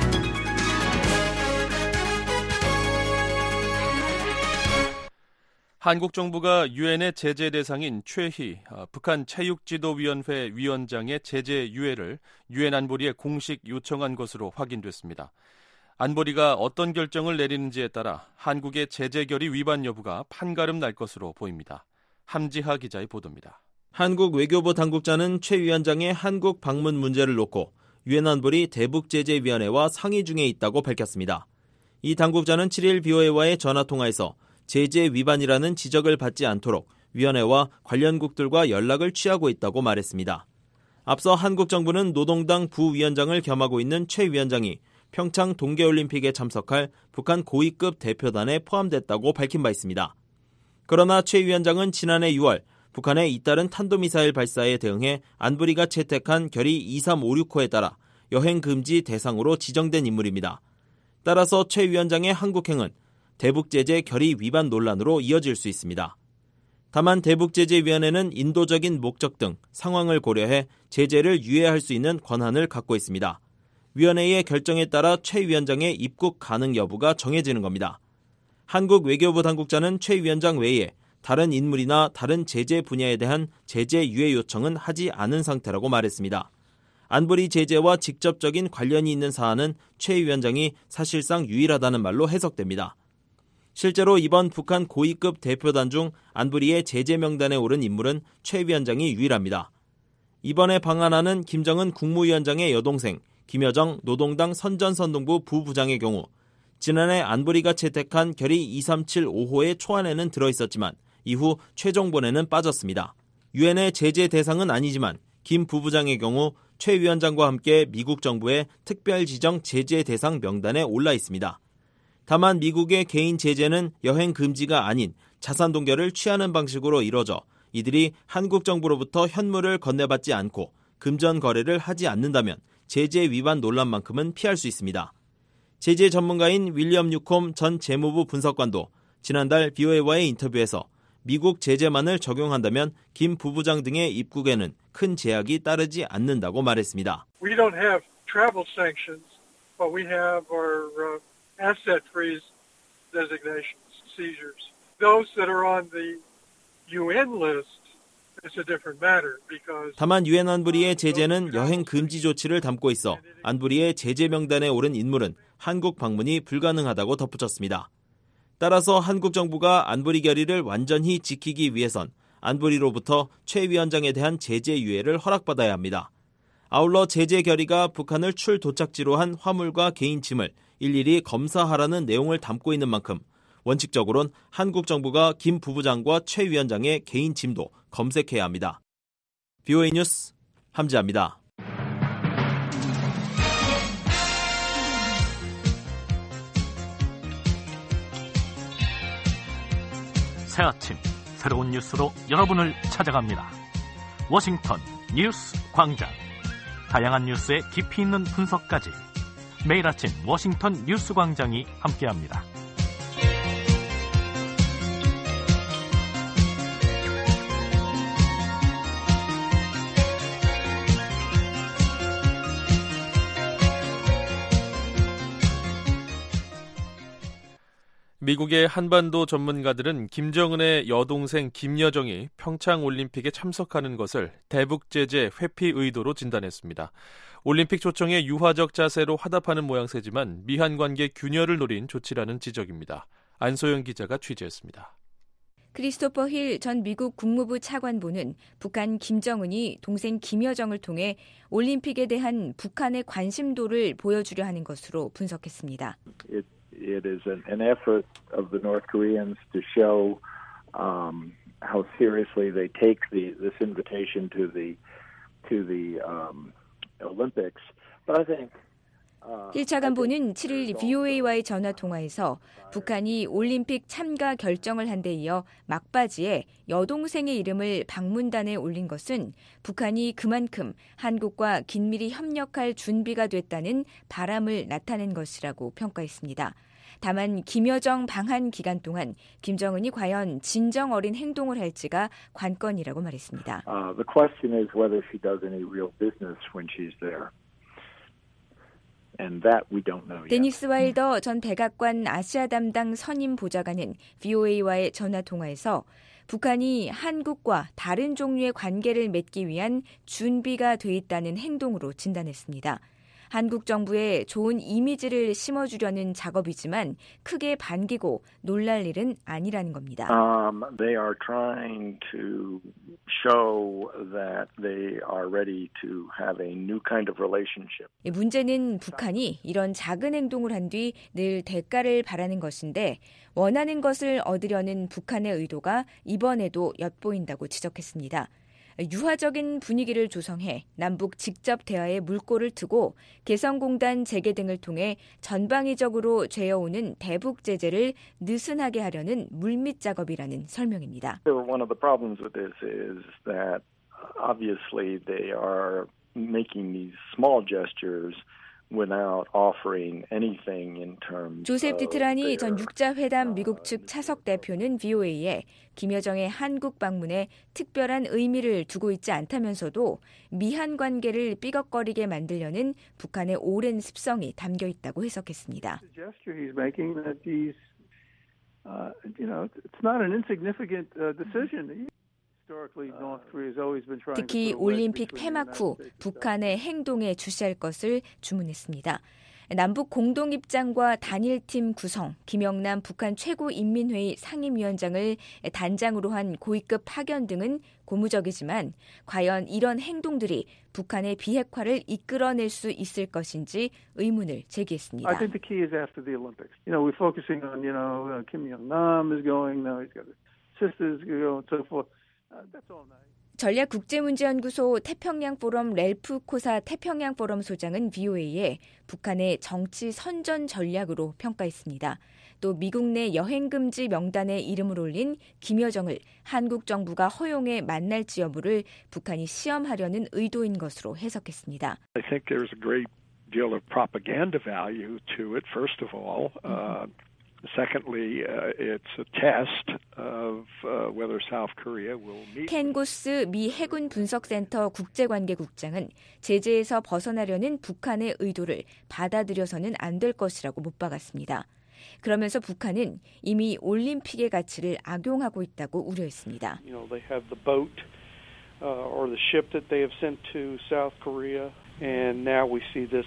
한국 정부가 유엔의 제재 대상인 최희 북한 체육지도위원회 위원장의 제재 유예를 유엔 안보리에 공식 요청한 것으로 확인됐습니다. 안보리가 어떤 결정을 내리는지에 따라 한국의 제재 결의 위반 여부가 판가름 날 것으로 보입니다. 함지하 기자의 보도입니다. 한국 외교부 당국자는 최 위원장의 한국 방문 문제를 놓고 유엔 안보리 대북제재위원회와 상의 중에 있다고 밝혔습니다. 이 당국자는 7일 BOA와의 전화통화에서 제재 위반이라는 지적을 받지 않도록 위원회와 관련국들과 연락을 취하고 있다고 말했습니다. 앞서 한국 정부는 노동당 부위원장을 겸하고 있는 최 위원장이 평창 동계올림픽에 참석할 북한 고위급 대표단에 포함됐다고 밝힌 바 있습니다. 그러나 최 위원장은 지난해 6월 북한의 잇따른 탄도미사일 발사에 대응해 안보리가 채택한 결의 2356호에 따라 여행금지 대상으로 지정된 인물입니다. 따라서 최 위원장의 한국행은 대북제재 결의 위반 논란으로 이어질 수 있습니다. 다만 대북제재위원회는 인도적인 목적 등 상황을 고려해 제재를 유예할 수 있는 권한을 갖고 있습니다. 위원회의 결정에 따라 최 위원장의 입국 가능 여부가 정해지는 겁니다. 한국 외교부 당국자는 최 위원장 외에 다른 인물이나 다른 제재 분야에 대한 제재 유예 요청은 하지 않은 상태라고 말했습니다. 안보리 제재와 직접적인 관련이 있는 사안은 최 위원장이 사실상 유일하다는 말로 해석됩니다. 실제로 이번 북한 고위급 대표단 중 안보리의 제재 명단에 오른 인물은 최 위원장이 유일합니다. 이번에 방한하는 김정은 국무위원장의 여동생 김여정 노동당 선전선동부 부부장의 경우 지난해 안보리가 채택한 결의 2375호의 초안에는 들어있었지만 이후 최종본에는 빠졌습니다. 유엔의 제재 대상은 아니지만 김 부부장의 경우 최 위원장과 함께 미국 정부의 특별 지정 제재 대상 명단에 올라 있습니다. 다만 미국의 개인 제재는 여행 금지가 아닌 자산 동결을 취하는 방식으로 이뤄져 이들이 한국 정부로부터 현물을 건네받지 않고 금전 거래를 하지 않는다면 제재 위반 논란만큼은 피할 수 있습니다. 제재 전문가인 윌리엄 뉴콤 전 재무부 분석관도 지난달 BOA와의 인터뷰에서 미국 제재만을 적용한다면 김 부부장 등의 입국에는 큰 제약이 따르지 않는다고 말했습니다. We don't have travel sanctions, but we have our asset freeze designations, seizures. Those that are on the UN list, it's a different matter because 다만 유엔 안보리의 제재는 여행 금지 조치를 담고 있어 안보리의 제재 명단에 오른 인물은 한국 방문이 불가능하다고 덧붙였습니다. 따라서 한국 정부가 안보리 결의를 완전히 지키기 위해선 안보리로부터 최 위원장에 대한 제재 유예를 허락받아야 합니다. 아울러 제재 결의가 북한을 출도착지로 한 화물과 개인 짐을 일일이 검사하라는 내용을 담고 있는 만큼 원칙적으로는 한국 정부가 김 부부장과 최 위원장의 개인 짐도 검색해야 합니다. BOA 뉴스 함지아입니다. 새 아침 새로운 뉴스로 여러분을 찾아갑니다. 워싱턴 뉴스 광장. 다양한 뉴스의 깊이 있는 분석까지 매일 아침 워싱턴 뉴스 광장이 함께합니다. 미국의 한반도 전문가들은 김정은의 여동생 김여정이 평창 올림픽에 참석하는 것을 대북제재 회피 의도로 진단했습니다. 올림픽 초청에 유화적 자세로 화답하는 모양새지만 미한 관계 균열을 노린 조치라는 지적입니다. 안소영 기자가 취재했습니다. 크리스토퍼 힐 전 미국 국무부 차관보는 북한 김정은이 동생 김여정을 통해 올림픽에 대한 북한의 관심도를 보여주려 하는 것으로 분석했습니다. It is an effort of the North Koreans to show how seriously they take this invitation to the Olympics. But I think 힐 차관보는 7일 BOA와의 전화통화에서 북한이 올림픽 참가 결정을 한 데 이어 막바지에 여동생의 이름을 방문단에 올린 것은 북한이 그만큼 한국과 긴밀히 협력할 준비가 됐다는 바람을 나타낸 것이라고 평가했습니다. 다만 김여정 방한 기간 동안 김정은이 과연 진정 어린 행동을 할지가 관건이라고 말했습니다. The question is whether she does any real business when she's there. And that we don't know yet. 데니스 와일더 전 백악관 아시아 담당 선임 보좌관은 BOA와의 전화 통화에서 북한이 한국과 다른 종류의 관계를 맺기 위한 준비가 돼 있다는 행동으로 진단했습니다. 한국 정부에 좋은 이미지를 심어주려는 작업이지만 크게 반기고 놀랄 일은 아니라는 겁니다. They are trying to show that they are ready to have a new kind of relationship. 문제는 북한이 이런 작은 행동을 한 뒤 늘 대가를 바라는 것인데 원하는 것을 얻으려는 북한의 의도가 이번에도 엿보인다고 지적했습니다. 유화적인 분위기를 조성해 남북 직접 대화에 물꼬를 트고 개성공단 재개 등을 통해 전방위적으로 죄어오는 대북 제재를 느슨하게 하려는 물밑 작업이라는 설명입니다. One of the problems with this is that obviously they are making these small gestures without offering anything in terms 조셉 디트라니 전 육자회담 미국 측 차석 대표는 VOA에 김여정의 한국 방문에 특별한 의미를 두고 있지 않다면서도 미한 관계를 삐걱거리게 만들려는 북한의 오랜 습성이 담겨 있다고 해석했습니다. 특히 올림픽 폐막 후 북한의 행동에 주시할 것을 주문했습니다. 남북 공동 입장과 단일팀 구성, 김영남 북한 최고인민회의 상임위원장을 단장으로 한 고위급 파견 등은 고무적이지만 과연 이런 행동들이 북한의 비핵화를 이끌어낼 수 있을 것인지 의문을 제기했습니다. I think the key is after the Olympics. We're focusing on, Kim Young-nam is going, now he's got his sisters going, so forth. 전략국제문제연구소 태평양포럼 렐프 코사 태평양포럼 소장은 VOA에 북한의 정치 선전 전략으로 평가했습니다. 또 미국 내 여행금지 명단에 이름을 올린 김여정을 한국 정부가 허용해 만날지 여부를 북한이 시험하려는 의도인 것으로 해석했습니다. I think there's a great deal of propaganda value to it, first of all. Secondly, it's a test of whether South Korea will meet. 켄 고스 미 해군 분석센터 국제관계국장은 제재에서 벗어나려는 북한의 의도를 받아들여서는 안 될 것이라고 못 박았습니다. 그러면서 북한은 이미 올림픽의 가치를 악용하고 있다고 우려했습니다. They have the boat or the ship that they have sent to South Korea, and now we see this.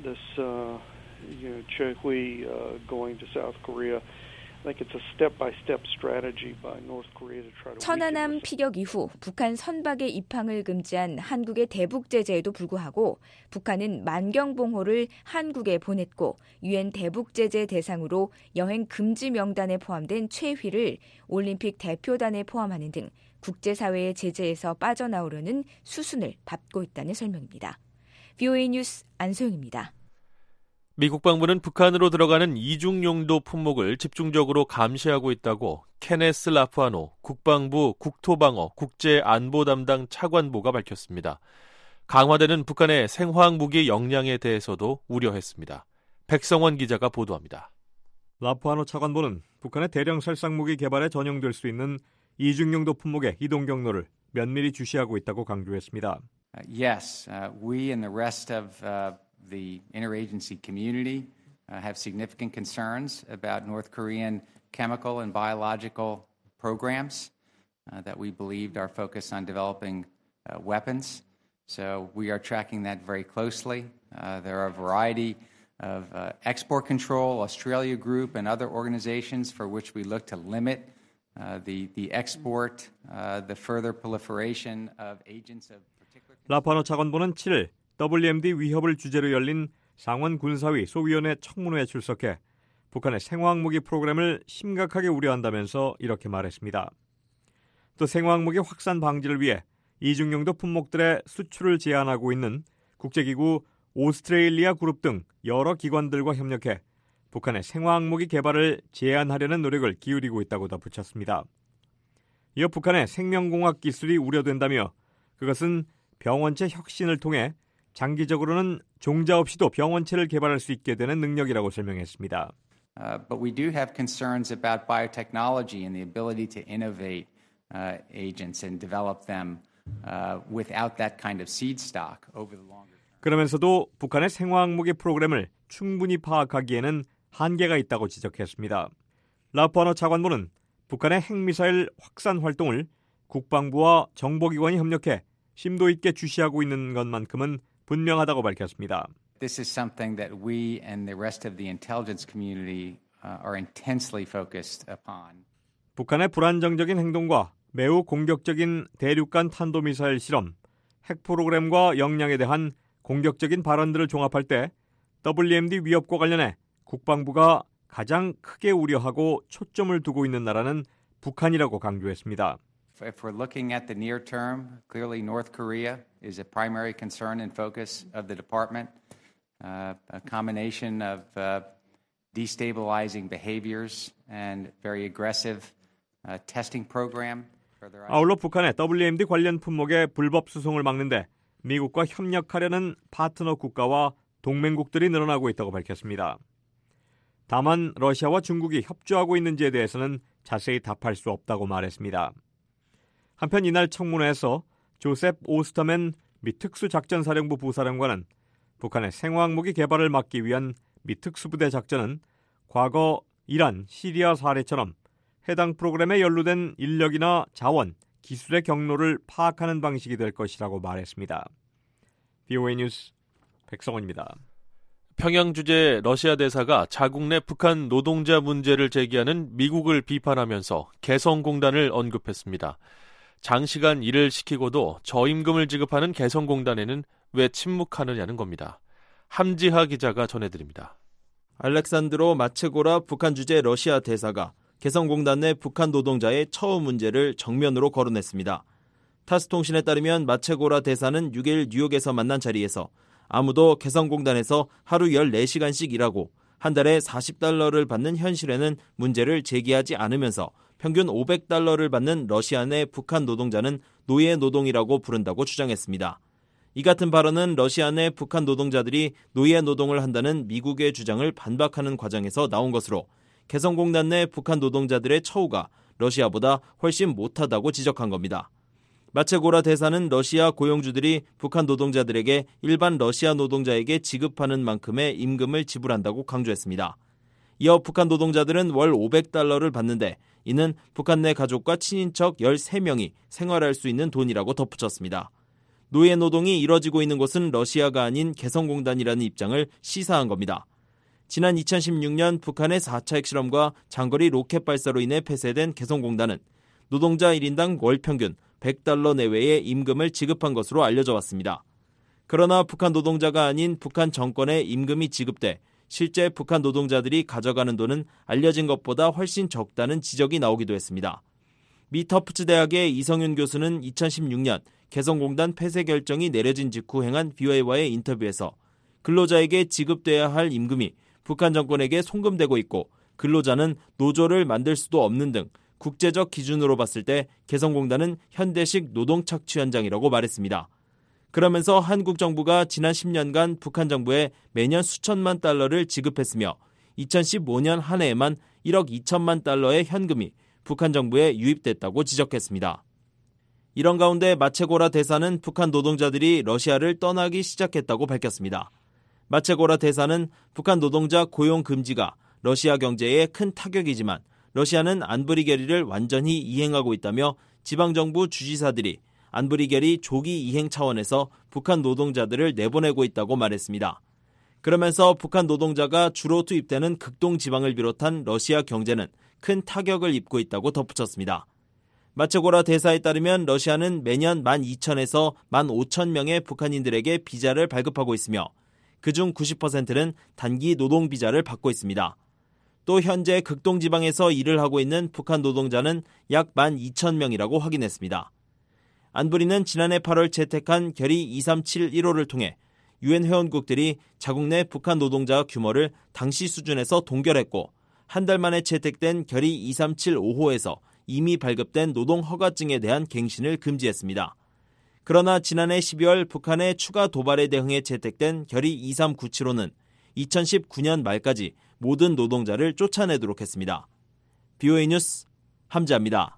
Choi-hui going to South Korea. I think it's a step-by-step strategy by North Korea to try to. 천안함 피격 이후 북한 선박의 입항을 금지한 한국의 대북 제재에도 불구하고 북한은 만경봉호를 한국에 보냈고 유엔 대북 제재 대상으로 여행 금지 명단에 포함된 최휘를 올림픽 대표단에 포함하는 등 국제사회의 제재에서 빠져나오려는 수순을 밟고 있다는 설명입니다. VOA 뉴스 안소영입니다. 미국 방문은 북한으로 들어가는 이중용도 품목을 집중적으로 감시하고 있다고 케네스 라프아노 국방부 국토방어 국제안보 담당 차관보가 밝혔습니다. 강화되는 북한의 생화학무기 역량에 대해서도 우려했습니다. 백성원 기자가 보도합니다. 라프아노 차관보는 북한의 대량 살상무기 개발에 전용될 수 있는 이중용도 품목의 이동 경로를 면밀히 주시하고 있다고 강조했습니다. Yes, we and the rest of the interagency community have significant concerns about North Korean chemical and biological programs that we believed are focused on developing weapons. So we are tracking that very closely. There are a variety of export control, Australia Group, and other organizations for which we look to limit the export, the further proliferation of agents of particular. 라파노 차관보는 7일 WMD 위협을 주제로 열린 상원 군사위 소위원회 청문회에 출석해 북한의 생화학무기 프로그램을 심각하게 우려한다면서 이렇게 말했습니다. 또 생화학무기 확산 방지를 위해 이중용도 품목들의 수출을 제한하고 있는 국제기구 오스트레일리아 그룹 등 여러 기관들과 협력해 북한의 생화학무기 개발을 제한하려는 노력을 기울이고 있다고 덧붙였습니다. 이어 북한의 생명공학 기술이 우려된다며 그것은 병원체 혁신을 통해 장기적으로는 종자 없이도 병원체를 개발할 수 있게 되는 능력이라고 설명했습니다. But we do have concerns about biotechnology and the ability to innovate agents and develop them without that kind of seed stock over the longer term. 그러면서도 북한의 생화학무기 프로그램을 충분히 파악하기에는 한계가 있다고 지적했습니다. 라프아노 차관보는 북한의 핵미사일 확산 활동을 국방부와 정보기관이 협력해 심도 있게 주시하고 있는 것만큼은 분명하다고 밝혔습니다. This is something that we and the rest of the intelligence community are intensely focused upon. 북한의 불안정적인 행동과 매우 공격적인 대륙간 탄도미사일 실험, 핵 프로그램과 역량에 대한 공격적인 발언들을 종합할 때 WMD 위협과 관련해 국방부가 가장 크게 우려하고 초점을 두고 있는 나라는 북한이라고 강조했습니다. If we're looking at the near term, clearly North Korea is a primary concern and focus of the department. A combination of destabilizing behaviors and very aggressive testing program. 아울러 북한의 WMD 관련 품목의 불법 수송을 막는데 미국과 협력하려는 파트너 국가와 동맹국들이 늘어나고 있다고 밝혔습니다. 다만 러시아와 중국이 협조하고 있는지에 대해서는 자세히 답할 수 없다고 말했습니다. 한편 이날 청문회에서 조셉 오스터맨 미 특수작전사령부 부사령관은 북한의 생화학무기 개발을 막기 위한 미 특수부대 작전은 과거 이란, 시리아 사례처럼 해당 프로그램에 연루된 인력이나 자원, 기술의 경로를 파악하는 방식이 될 것이라고 말했습니다. VOA 뉴스 백성원입니다. 평양 주재 러시아 대사가 자국 내 북한 노동자 문제를 제기하는 미국을 비판하면서 개성공단을 언급했습니다. 장시간 일을 시키고도 저임금을 지급하는 개성공단에는 왜 침묵하느냐는 겁니다. 함지하 기자가 전해드립니다. 알렉산드로 마체고라 북한 주재 러시아 대사가 개성공단 내 북한 노동자의 처우 문제를 정면으로 거론했습니다. 타스통신에 따르면 마체고라 대사는 6일 뉴욕에서 만난 자리에서 아무도 개성공단에서 하루 14시간씩 일하고 한 달에 $40를 받는 현실에는 문제를 제기하지 않으면서 평균 $500를 받는 러시아 내 북한 노동자는 노예 노동이라고 부른다고 주장했습니다. 이 같은 발언은 러시아 내 북한 노동자들이 노예 노동을 한다는 미국의 주장을 반박하는 과정에서 나온 것으로 개성공단 내 북한 노동자들의 처우가 러시아보다 훨씬 못하다고 지적한 겁니다. 마체고라 대사는 러시아 고용주들이 북한 노동자들에게 일반 러시아 노동자에게 지급하는 만큼의 임금을 지불한다고 강조했습니다. 이어 북한 노동자들은 월 $500를 받는데 이는 북한 내 가족과 친인척 13명이 생활할 수 있는 돈이라고 덧붙였습니다. 노예 노동이 이뤄지고 있는 곳은 러시아가 아닌 개성공단이라는 입장을 시사한 겁니다. 지난 2016년 북한의 4차 핵실험과 장거리 로켓 발사로 인해 폐쇄된 개성공단은 노동자 1인당 월 평균 $100 내외의 임금을 지급한 것으로 알려져 왔습니다. 그러나 북한 노동자가 아닌 북한 정권의 임금이 지급돼 실제 북한 노동자들이 가져가는 돈은 알려진 것보다 훨씬 적다는 지적이 나오기도 했습니다. 미 터프츠 대학의 이성윤 교수는 2016년 개성공단 폐쇄 결정이 내려진 직후 행한 VOA와의 인터뷰에서 근로자에게 지급돼야 할 임금이 북한 정권에게 송금되고 있고 근로자는 노조를 만들 수도 없는 등 국제적 기준으로 봤을 때 개성공단은 현대식 노동 착취 현장이라고 말했습니다. 그러면서 한국 정부가 지난 10년간 북한 정부에 매년 수천만 달러를 지급했으며 2015년 한 해에만 1억 2천만 달러의 현금이 북한 정부에 유입됐다고 지적했습니다. 이런 가운데 마체고라 대사는 북한 노동자들이 러시아를 떠나기 시작했다고 밝혔습니다. 마체고라 대사는 북한 노동자 고용 금지가 러시아 경제에 큰 타격이지만 러시아는 안보리 결의를 완전히 이행하고 있다며 지방정부 주지사들이 안보리 결의 조기 이행 차원에서 북한 노동자들을 내보내고 있다고 말했습니다. 그러면서 북한 노동자가 주로 투입되는 극동 지방을 비롯한 러시아 경제는 큰 타격을 입고 있다고 덧붙였습니다. 마체고라 대사에 따르면 러시아는 매년 12,000에서 15,000명의 북한인들에게 비자를 발급하고 있으며 그중 90%는 단기 노동 비자를 받고 있습니다. 또 현재 극동지방에서 일을 하고 있는 북한 노동자는 약 12,000명이라고 확인했습니다. 안보리는 지난해 8월 채택한 결의 2371호를 통해 유엔 회원국들이 자국 내 북한 노동자 규모를 당시 수준에서 동결했고 한 달 만에 채택된 결의 2375호에서 이미 발급된 노동 허가증에 대한 갱신을 금지했습니다. 그러나 지난해 12월 북한의 추가 도발에 대응해 채택된 결의 2397호는 2019년 말까지 모든 노동자를 쫓아내도록 했습니다. VOA 뉴스 함지아입니다.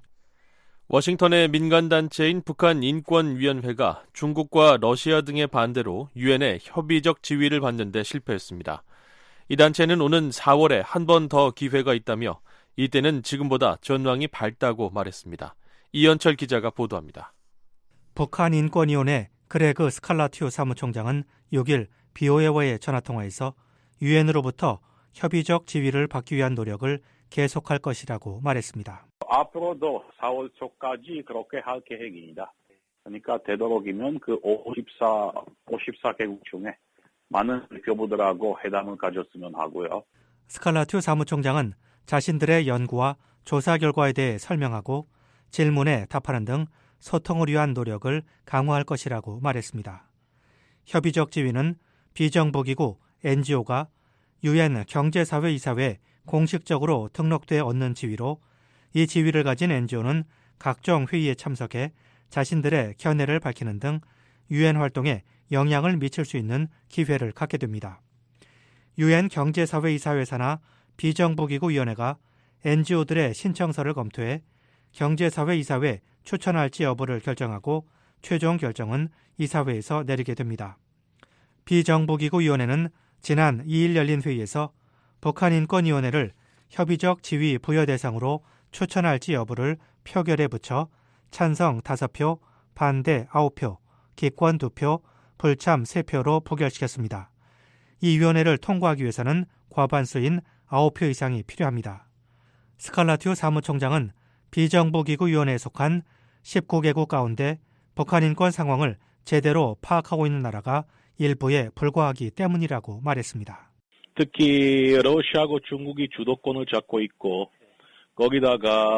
워싱턴의 민간단체인 북한인권위원회가 중국과 러시아 등의 반대로 유엔의 협의적 지위를 받는 데 실패했습니다. 이 단체는 오는 4월에 한 번 더 기회가 있다며 이때는 지금보다 전망이 밝다고 말했습니다. 이현철 기자가 보도합니다. 북한인권위원회 그레그 스칼라튜 사무총장은 6일 BOA와의 전화통화에서 유엔으로부터 협의적 지위를 받기 위한 노력을 계속할 것이라고 말했습니다. 앞으로도 4월 초까지 그렇게 할 계획입니다. 그러니까 되도록이면 그 54개국 중에 많은 교부들하고 회담을 가졌으면 하고요. 스칼라튜 사무총장은 자신들의 연구와 조사 결과에 대해 설명하고 질문에 답하는 등 소통을 위한 노력을 강화할 것이라고 말했습니다. 협의적 지위는 비정부기구 NGO가 유엔 경제사회이사회에 공식적으로 등록돼 얻는 지위로 이 지위를 가진 NGO는 각종 회의에 참석해 자신들의 견해를 밝히는 등 유엔 활동에 영향을 미칠 수 있는 기회를 갖게 됩니다. 유엔 경제사회이사회사나 비정부기구위원회가 NGO들의 신청서를 검토해 경제사회이사회에 추천할지 여부를 결정하고 최종 결정은 이사회에서 내리게 됩니다. 비정부기구위원회는 지난 2일 열린 회의에서 북한인권위원회를 협의적 지위 부여 대상으로 추천할지 여부를 표결에 붙여 찬성 5표, 반대 9표, 기권 2표, 불참 3표로 부결시켰습니다. 이 위원회를 통과하기 위해서는 과반수인 9표 이상이 필요합니다. 스칼라튜 사무총장은 비정부기구위원회에 속한 19개국 가운데 북한 인권 상황을 제대로 파악하고 있는 나라가 일부에 불과하기 때문이라고 말했습니다. 특히 러시아하고 중국이 주도권을 잡고 있고 거기다가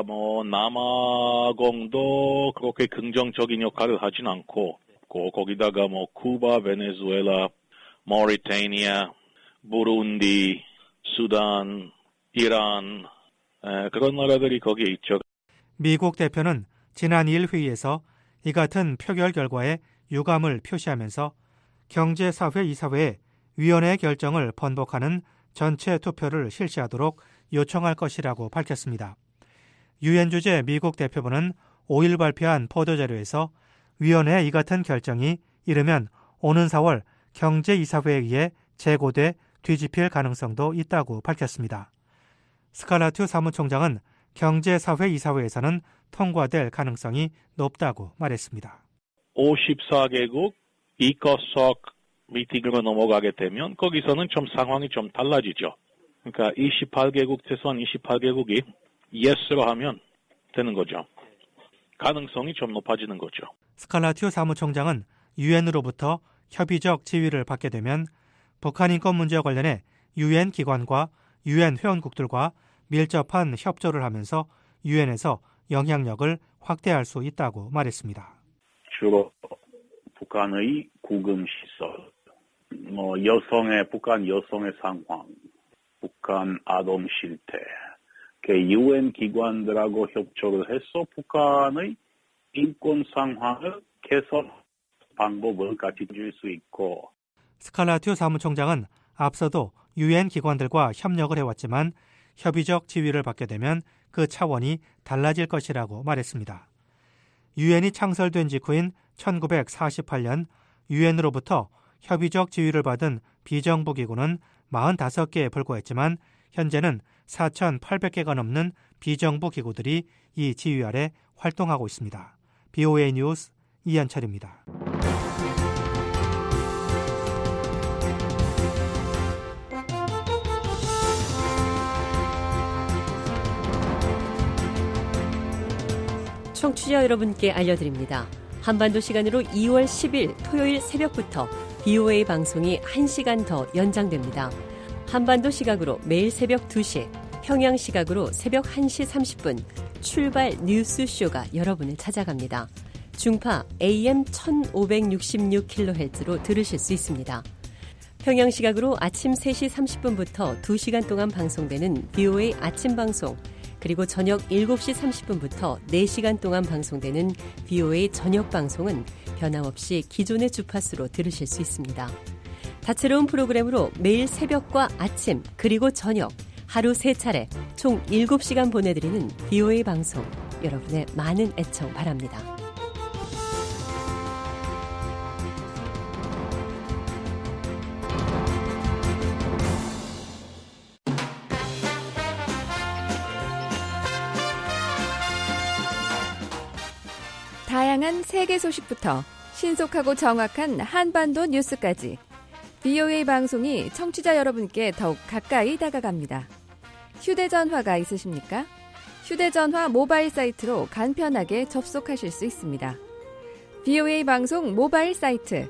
남아공도 그렇게 긍정적인 역할을 하진 않고 거기다가 쿠바, 베네수엘라, 모리타니아, 부룬디, 수단, 이란 그런 나라들이 거기에 있죠. 미국 대표는 지난 2일 회의에서 이 같은 표결 결과에 유감을 표시하면서 경제사회이사회에 위원회의 결정을 번복하는 전체 투표를 실시하도록 요청할 것이라고 밝혔습니다. 유엔 주재 미국 대표부는 5일 발표한 보도자료에서 위원회의 이 같은 결정이 이르면 오는 4월 경제이사회에 의해 재고돼 뒤집힐 가능성도 있다고 밝혔습니다. 스칼라튜 사무총장은 경제사회이사회에서는 통과될 가능성이 높다고 말했습니다. 54개국 이커석 미팅으로 넘어가게 되면 거기서는 좀 상황이 좀 달라지죠. 그러니까 28개국 최소한 28개국이 예스로 하면 되는 거죠. 가능성이 좀 높아지는 거죠. 스칼라튜 사무총장은 유엔으로부터 협의적 지위를 받게 되면 북한 인권 문제와 관련해 유엔 기관과 유엔 회원국들과 밀접한 협조를 하면서 유엔에서 영향력을 확대할 수 있다고 말했습니다. 주로 북한의 구금시설, 북한 여성의 상황, 북한 아동 실태, 유엔 기관들하고 협조를 해서 북한의 인권 상황을 개선 방법을 같이 줄 수 있고. 스칼라튜 사무총장은 앞서도 유엔 기관들과 협력을 해왔지만 협의적 지위를 받게 되면 그 차원이 달라질 것이라고 말했습니다. 유엔이 창설된 직후인 1948년 유엔으로부터 협의적 지위를 받은 비정부기구는 45개에 불과했지만 현재는 4,800개가 넘는 비정부기구들이 이 지위 아래 활동하고 있습니다. BOA 뉴스 이한철입니다. 청취자 여러분께 알려드립니다. 한반도 시간으로 2월 10일 토요일 새벽부터 BOA 방송이 1시간 더 연장됩니다. 한반도 시각으로 매일 새벽 2시, 평양 시각으로 새벽 1시 30분 출발 뉴스쇼가 여러분을 찾아갑니다. 중파 AM 1566kHz로 들으실 수 있습니다. 평양 시각으로 아침 3시 30분부터 2시간 동안 방송되는 BOA 아침 방송, 그리고 저녁 7시 30분부터 4시간 동안 방송되는 BOA 저녁 방송은 변함없이 기존의 주파수로 들으실 수 있습니다. 다채로운 프로그램으로 매일 새벽과 아침 그리고 저녁 하루 3차례 총 7시간 보내드리는 BOA 방송, 여러분의 많은 애청 바랍니다. 다양한 세계 소식부터 신속하고 정확한 한반도 뉴스까지 VOA 방송이 청취자 여러분께 더욱 가까이 다가갑니다. 휴대전화가 있으십니까? 휴대전화 모바일 사이트로 간편하게 접속하실 수 있습니다. VOA 방송 모바일 사이트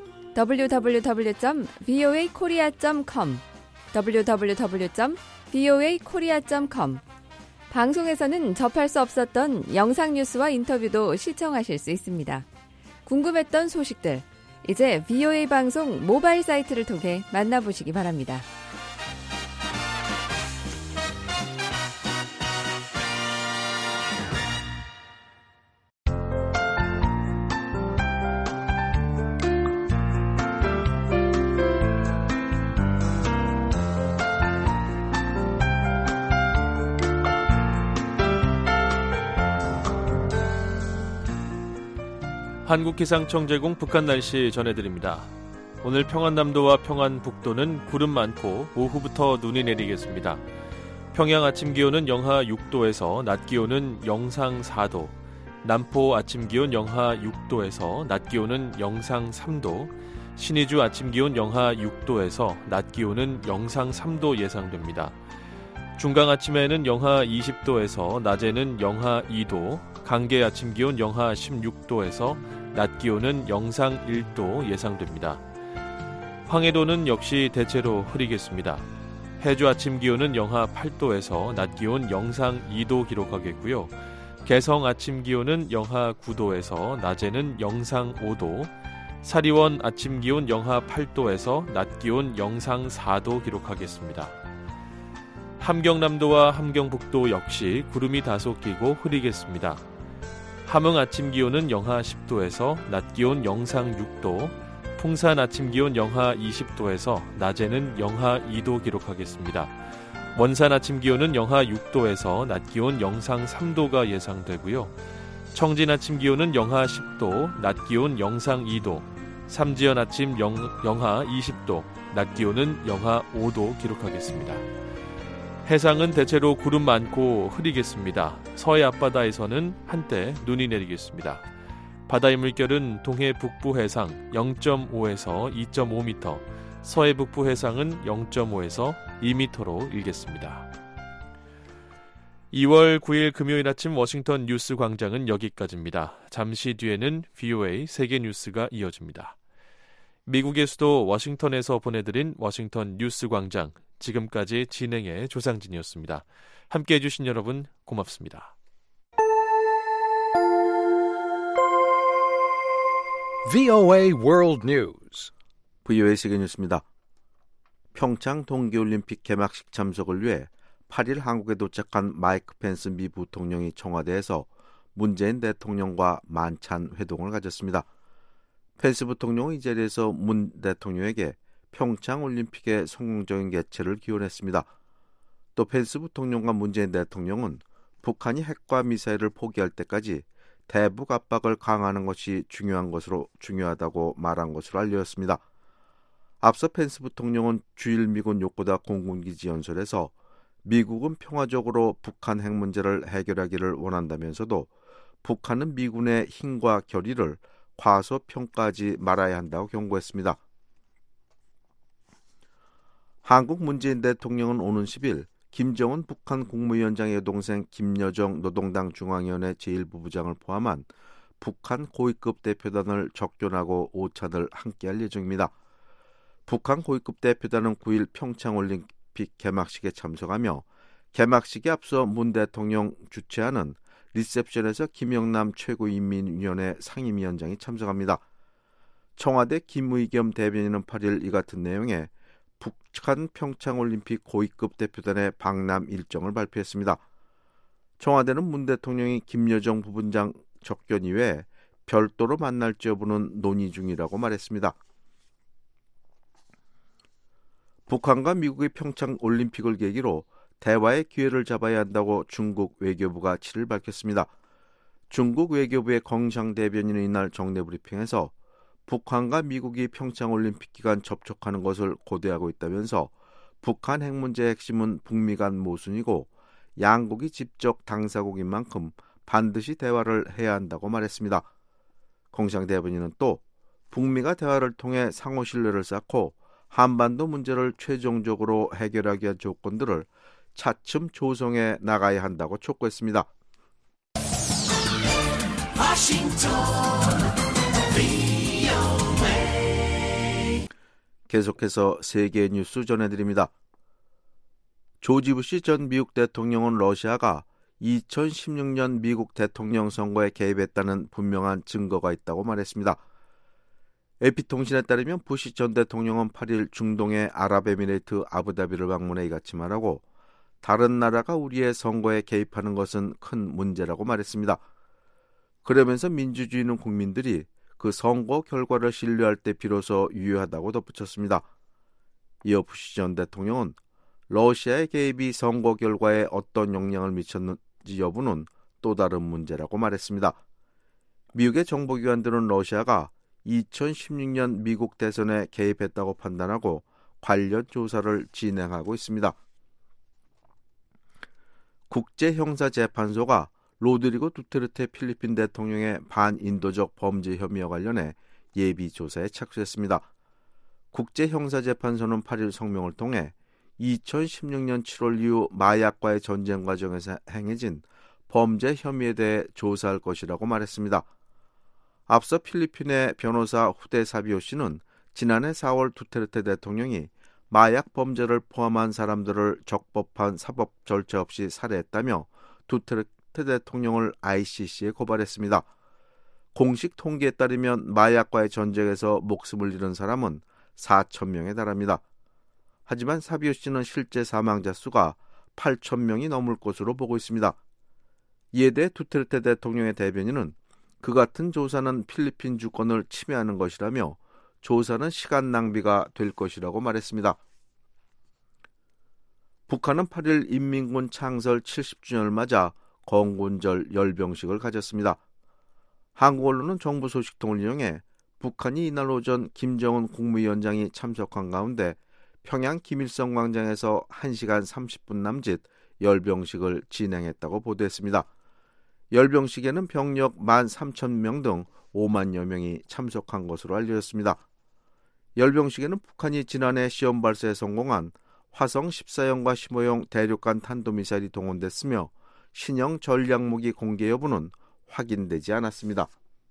www.voakorea.com www.voakorea.com 방송에서는 접할 수 없었던 영상 뉴스와 인터뷰도 시청하실 수 있습니다. 궁금했던 소식들, 이제 VOA 방송 모바일 사이트를 통해 만나보시기 바랍니다. 한국기상청 북한 날씨 전해드립니다. 오늘 평안남도와 평안북도는 구름 많고 오후부터 눈이 내리겠습니다. 평양 아침 기온은 영하 6도에서 낮 기온은 영상 4도, 남포 아침 기온 영하 6도에서 낮 기온은 영상 3도, 신의주 아침 기온 영하 6도에서 낮 기온은 영상 3도 예상됩니다. 중강 아침에는 영하 20도에서 낮에는 영하 2도, 강계 아침 기온 영하 16도에서 낮 기온은 영상 1도 예상됩니다. 황해도는 역시 대체로 흐리겠습니다. 해주 아침 기온은 영하 8도에서 낮 기온 영상 2도 기록하겠고요. 개성 아침 기온은 영하 9도에서 낮에는 영상 5도, 사리원 아침 기온 영하 8도에서 낮 기온 영상 4도 기록하겠습니다. 함경남도와 함경북도 역시 구름이 다소 끼고 흐리겠습니다. 함흥 아침 기온은 영하 10도에서 낮 기온 영상 6도, 풍산 아침 기온 영하 20도에서 낮에는 영하 2도 기록하겠습니다. 원산 아침 기온은 영하 6도에서 낮 기온 영상 3도가 예상되고요. 청진 아침 기온은 영하 10도, 낮 기온 영상 2도, 삼지연 아침 영하 20도, 낮 기온은 영하 5도 기록하겠습니다. 해상은 대체로 구름 많고 흐리겠습니다. 서해 앞바다에서는 한때 눈이 내리겠습니다. 바다의 물결은 동해 북부 해상 0.5에서 2.5m, 서해 북부 해상은 0.5에서 2m로 일겠습니다. 2월 9일 금요일 아침 워싱턴 뉴스 광장은 여기까지입니다. 잠시 뒤에는 VOA 세계 뉴스가 이어집니다. 미국의 수도 워싱턴에서 보내드린 워싱턴 뉴스 광장, 지금까지 진행의 조상진이었습니다. 함께해 주신 여러분 고맙습니다. VOA World News. VOA 세계 뉴스입니다. 평창 동계올림픽 개막식 참석을 위해 8일 한국에 도착한 마이크 펜스 미 부통령이 청와대에서 문재인 대통령과 만찬 회동을 가졌습니다. 펜스 부통령은 이 자리에서 문 대통령에게 평창올림픽의 성공적인 개최를 기원했습니다. 또 펜스 부통령과 문재인 대통령은 북한이 핵과 미사일을 포기할 때까지 대북 압박을 강화하는 것이 중요하다고 말한 것으로 알려졌습니다. 앞서 펜스 부통령은 주일 미군 요코다 공군기지 연설에서 미국은 평화적으로 북한 핵 문제를 해결하기를 원한다면서도 북한은 미군의 힘과 결의를 과소평가하지 말아야 한다고 경고했습니다. 한국 문재인 대통령은 오는 10일 김정은 북한 국무위원장의 여동생 김여정 노동당 중앙위원회 제1부부장을 포함한 북한 고위급 대표단을 접견하고 오찬을 함께할 예정입니다. 북한 고위급 대표단은 9일 평창올림픽 개막식에 참석하며 개막식에 앞서 문 대통령 주최하는 리셉션에서 김영남 최고인민위원회 상임위원장이 참석합니다. 청와대 김의겸 대변인은 8일 이 같은 내용의 북한 평창올림픽 고위급 대표단의 방남 일정을 발표했습니다. 청와대는 문 대통령이 김여정 부부장 접견 이외에 별도로 만날지 여부는 논의 중이라고 말했습니다. 북한과 미국의 평창올림픽을 계기로 대화의 기회를 잡아야 한다고 중국 외교부가 7일 밝혔습니다. 중국 외교부의 공상 대변인은 이날 정례 브리핑에서 북한과 미국이 평창올림픽 기간 접촉하는 것을 고대하고 있다면서 북한 핵 문제의 핵심은 북미 간 모순이고 양국이 직접 당사국인 만큼 반드시 대화를 해야 한다고 말했습니다. 공상 대변인은 또 북미가 대화를 통해 상호 신뢰를 쌓고 한반도 문제를 최종적으로 해결하기 위한 조건들을 차츰 조성해 나가야 한다고 촉구했습니다. 계속해서 세계 뉴스 전해드립니다. 조지 부시 전 미국 대통령은 러시아가 2016년 미국 대통령 선거에 개입했다는 분명한 증거가 있다고 말했습니다. AP통신에 따르면 부시 전 대통령은 8일 중동의 아랍에미레이트 아부다비를 방문해 이같이 말하고 다른 나라가 우리의 선거에 개입하는 것은 큰 문제라고 말했습니다. 그러면서 민주주의는 국민들이 그 선거 결과를 신뢰할 때 비로소 유효하다고 덧붙였습니다. 이어 부시 전 대통령은 러시아의 개입이 선거 결과에 어떤 영향을 미쳤는지 여부는 또 다른 문제라고 말했습니다. 미국의 정보기관들은 러시아가 2016년 미국 대선에 개입했다고 판단하고 관련 조사를 진행하고 있습니다. 국제형사재판소가 로드리고 두테르테 필리핀 대통령의 반인도적 범죄 혐의와 관련해 예비조사에 착수했습니다. 국제형사재판소는 8일 성명을 통해 2016년 7월 이후 마약과의 전쟁 과정에서 행해진 범죄 혐의에 대해 조사할 것이라고 말했습니다. 앞서 필리핀의 변호사 후데 사비오 씨는 지난해 4월 두테르테 대통령이 마약 범죄를 포함한 사람들을 적법한 사법 절차 없이 살해했다며 두테르테 대통령을 ICC에 고발했습니다. 공식 통계에 따르면 마약과의 전쟁에서 목숨을 잃은 사람은 4,000명에 달합니다. 하지만 사비오 씨는 실제 사망자 수가 8,000명이 넘을 것으로 보고 있습니다. 이에 대해 두테르테 대통령의 대변인은 그 같은 조사는 필리핀 주권을 침해하는 것이라며 조사는 시간 낭비가 될 것이라고 말했습니다. 북한은 8일 인민군 창설 70주년을 맞아 건군절 열병식을 가졌습니다. 한국 언론은 정부 소식통을 인용해 북한이 이날 오전 김정은 국무위원장이 참석한 가운데 평양 김일성 광장에서 1시간 30분 남짓 열병식을 진행했다고 보도했습니다. 열병식에는 병력 13,000명 등 5만여 명이 참석한 것으로 알려졌습니다. 열병식에는 북한이 지난해 시험 발사에 성공한 화성 14형과 15형 대륙간 탄도미사일이 동원됐으며 신형 전략무기 공개 여부는 확인되지 않았습니다.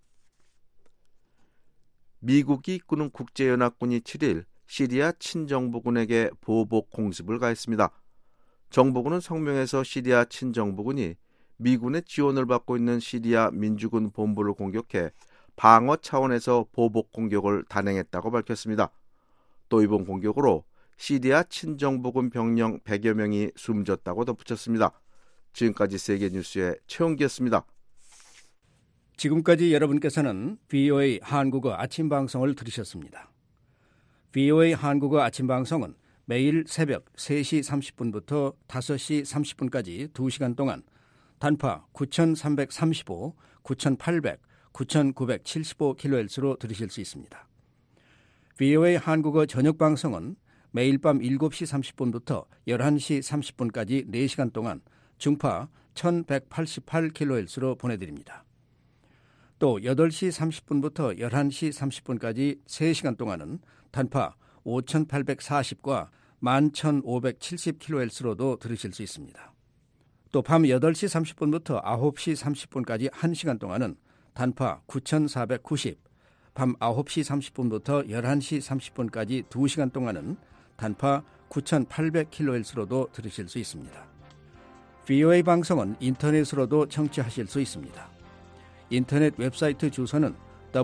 미국이 이끄는 국제연합군이 7일 시리아 친정부군에게 보복 공습을 가했습니다. 정부군은 성명에서 시리아 친정부군이 미군의 지원을 받고 있는 시리아 민주군 본부를 공격해 방어 차원에서 보복 공격을 단행했다고 밝혔습니다. 또 이번 공격으로 시리아 친정부군 병력 100여 명이 숨졌다고 덧붙였습니다. 지금까지 세계뉴스의 최영기였습니다. 지금까지 여러분께서는 VOA 한국어 아침 방송을 들으셨습니다. VOA 한국어 아침 방송은 매일 새벽 3시 30분부터 5시 30분까지 2시간 동안 단파 9335, 9800, 9975kHz로 들으실 수 있습니다. VOA 한국어 저녁 방송은 매일 밤 7시 30분부터 11시 30분까지 4시간 동안 중파 1188kHz로 보내드립니다. 또 8시 30분부터 11시 30분까지 3시간 동안은 단파 5840과 11570kHz로도 들으실 수 있습니다. 또 밤 8시 30분부터 9시 30분까지 1시간 동안은 단파 9490, 밤 9시 30분부터 11시 30분까지 2시간 동안은 단파 9800kHz로도 들으실 수 있습니다. VOA 방송은 인터넷으로도 청취하실 수 있습니다. 인터넷 웹사이트 주소는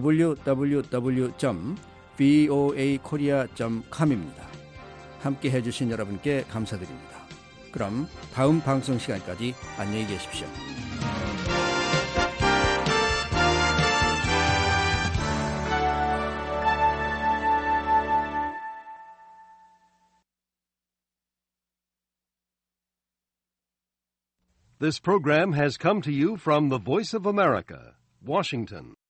www.voakorea.com입니다. 함께 해주신 여러분께 감사드립니다. 그럼 다음 방송 시간까지 안녕히 계십시오. This program has come to you from the Voice of America, Washington.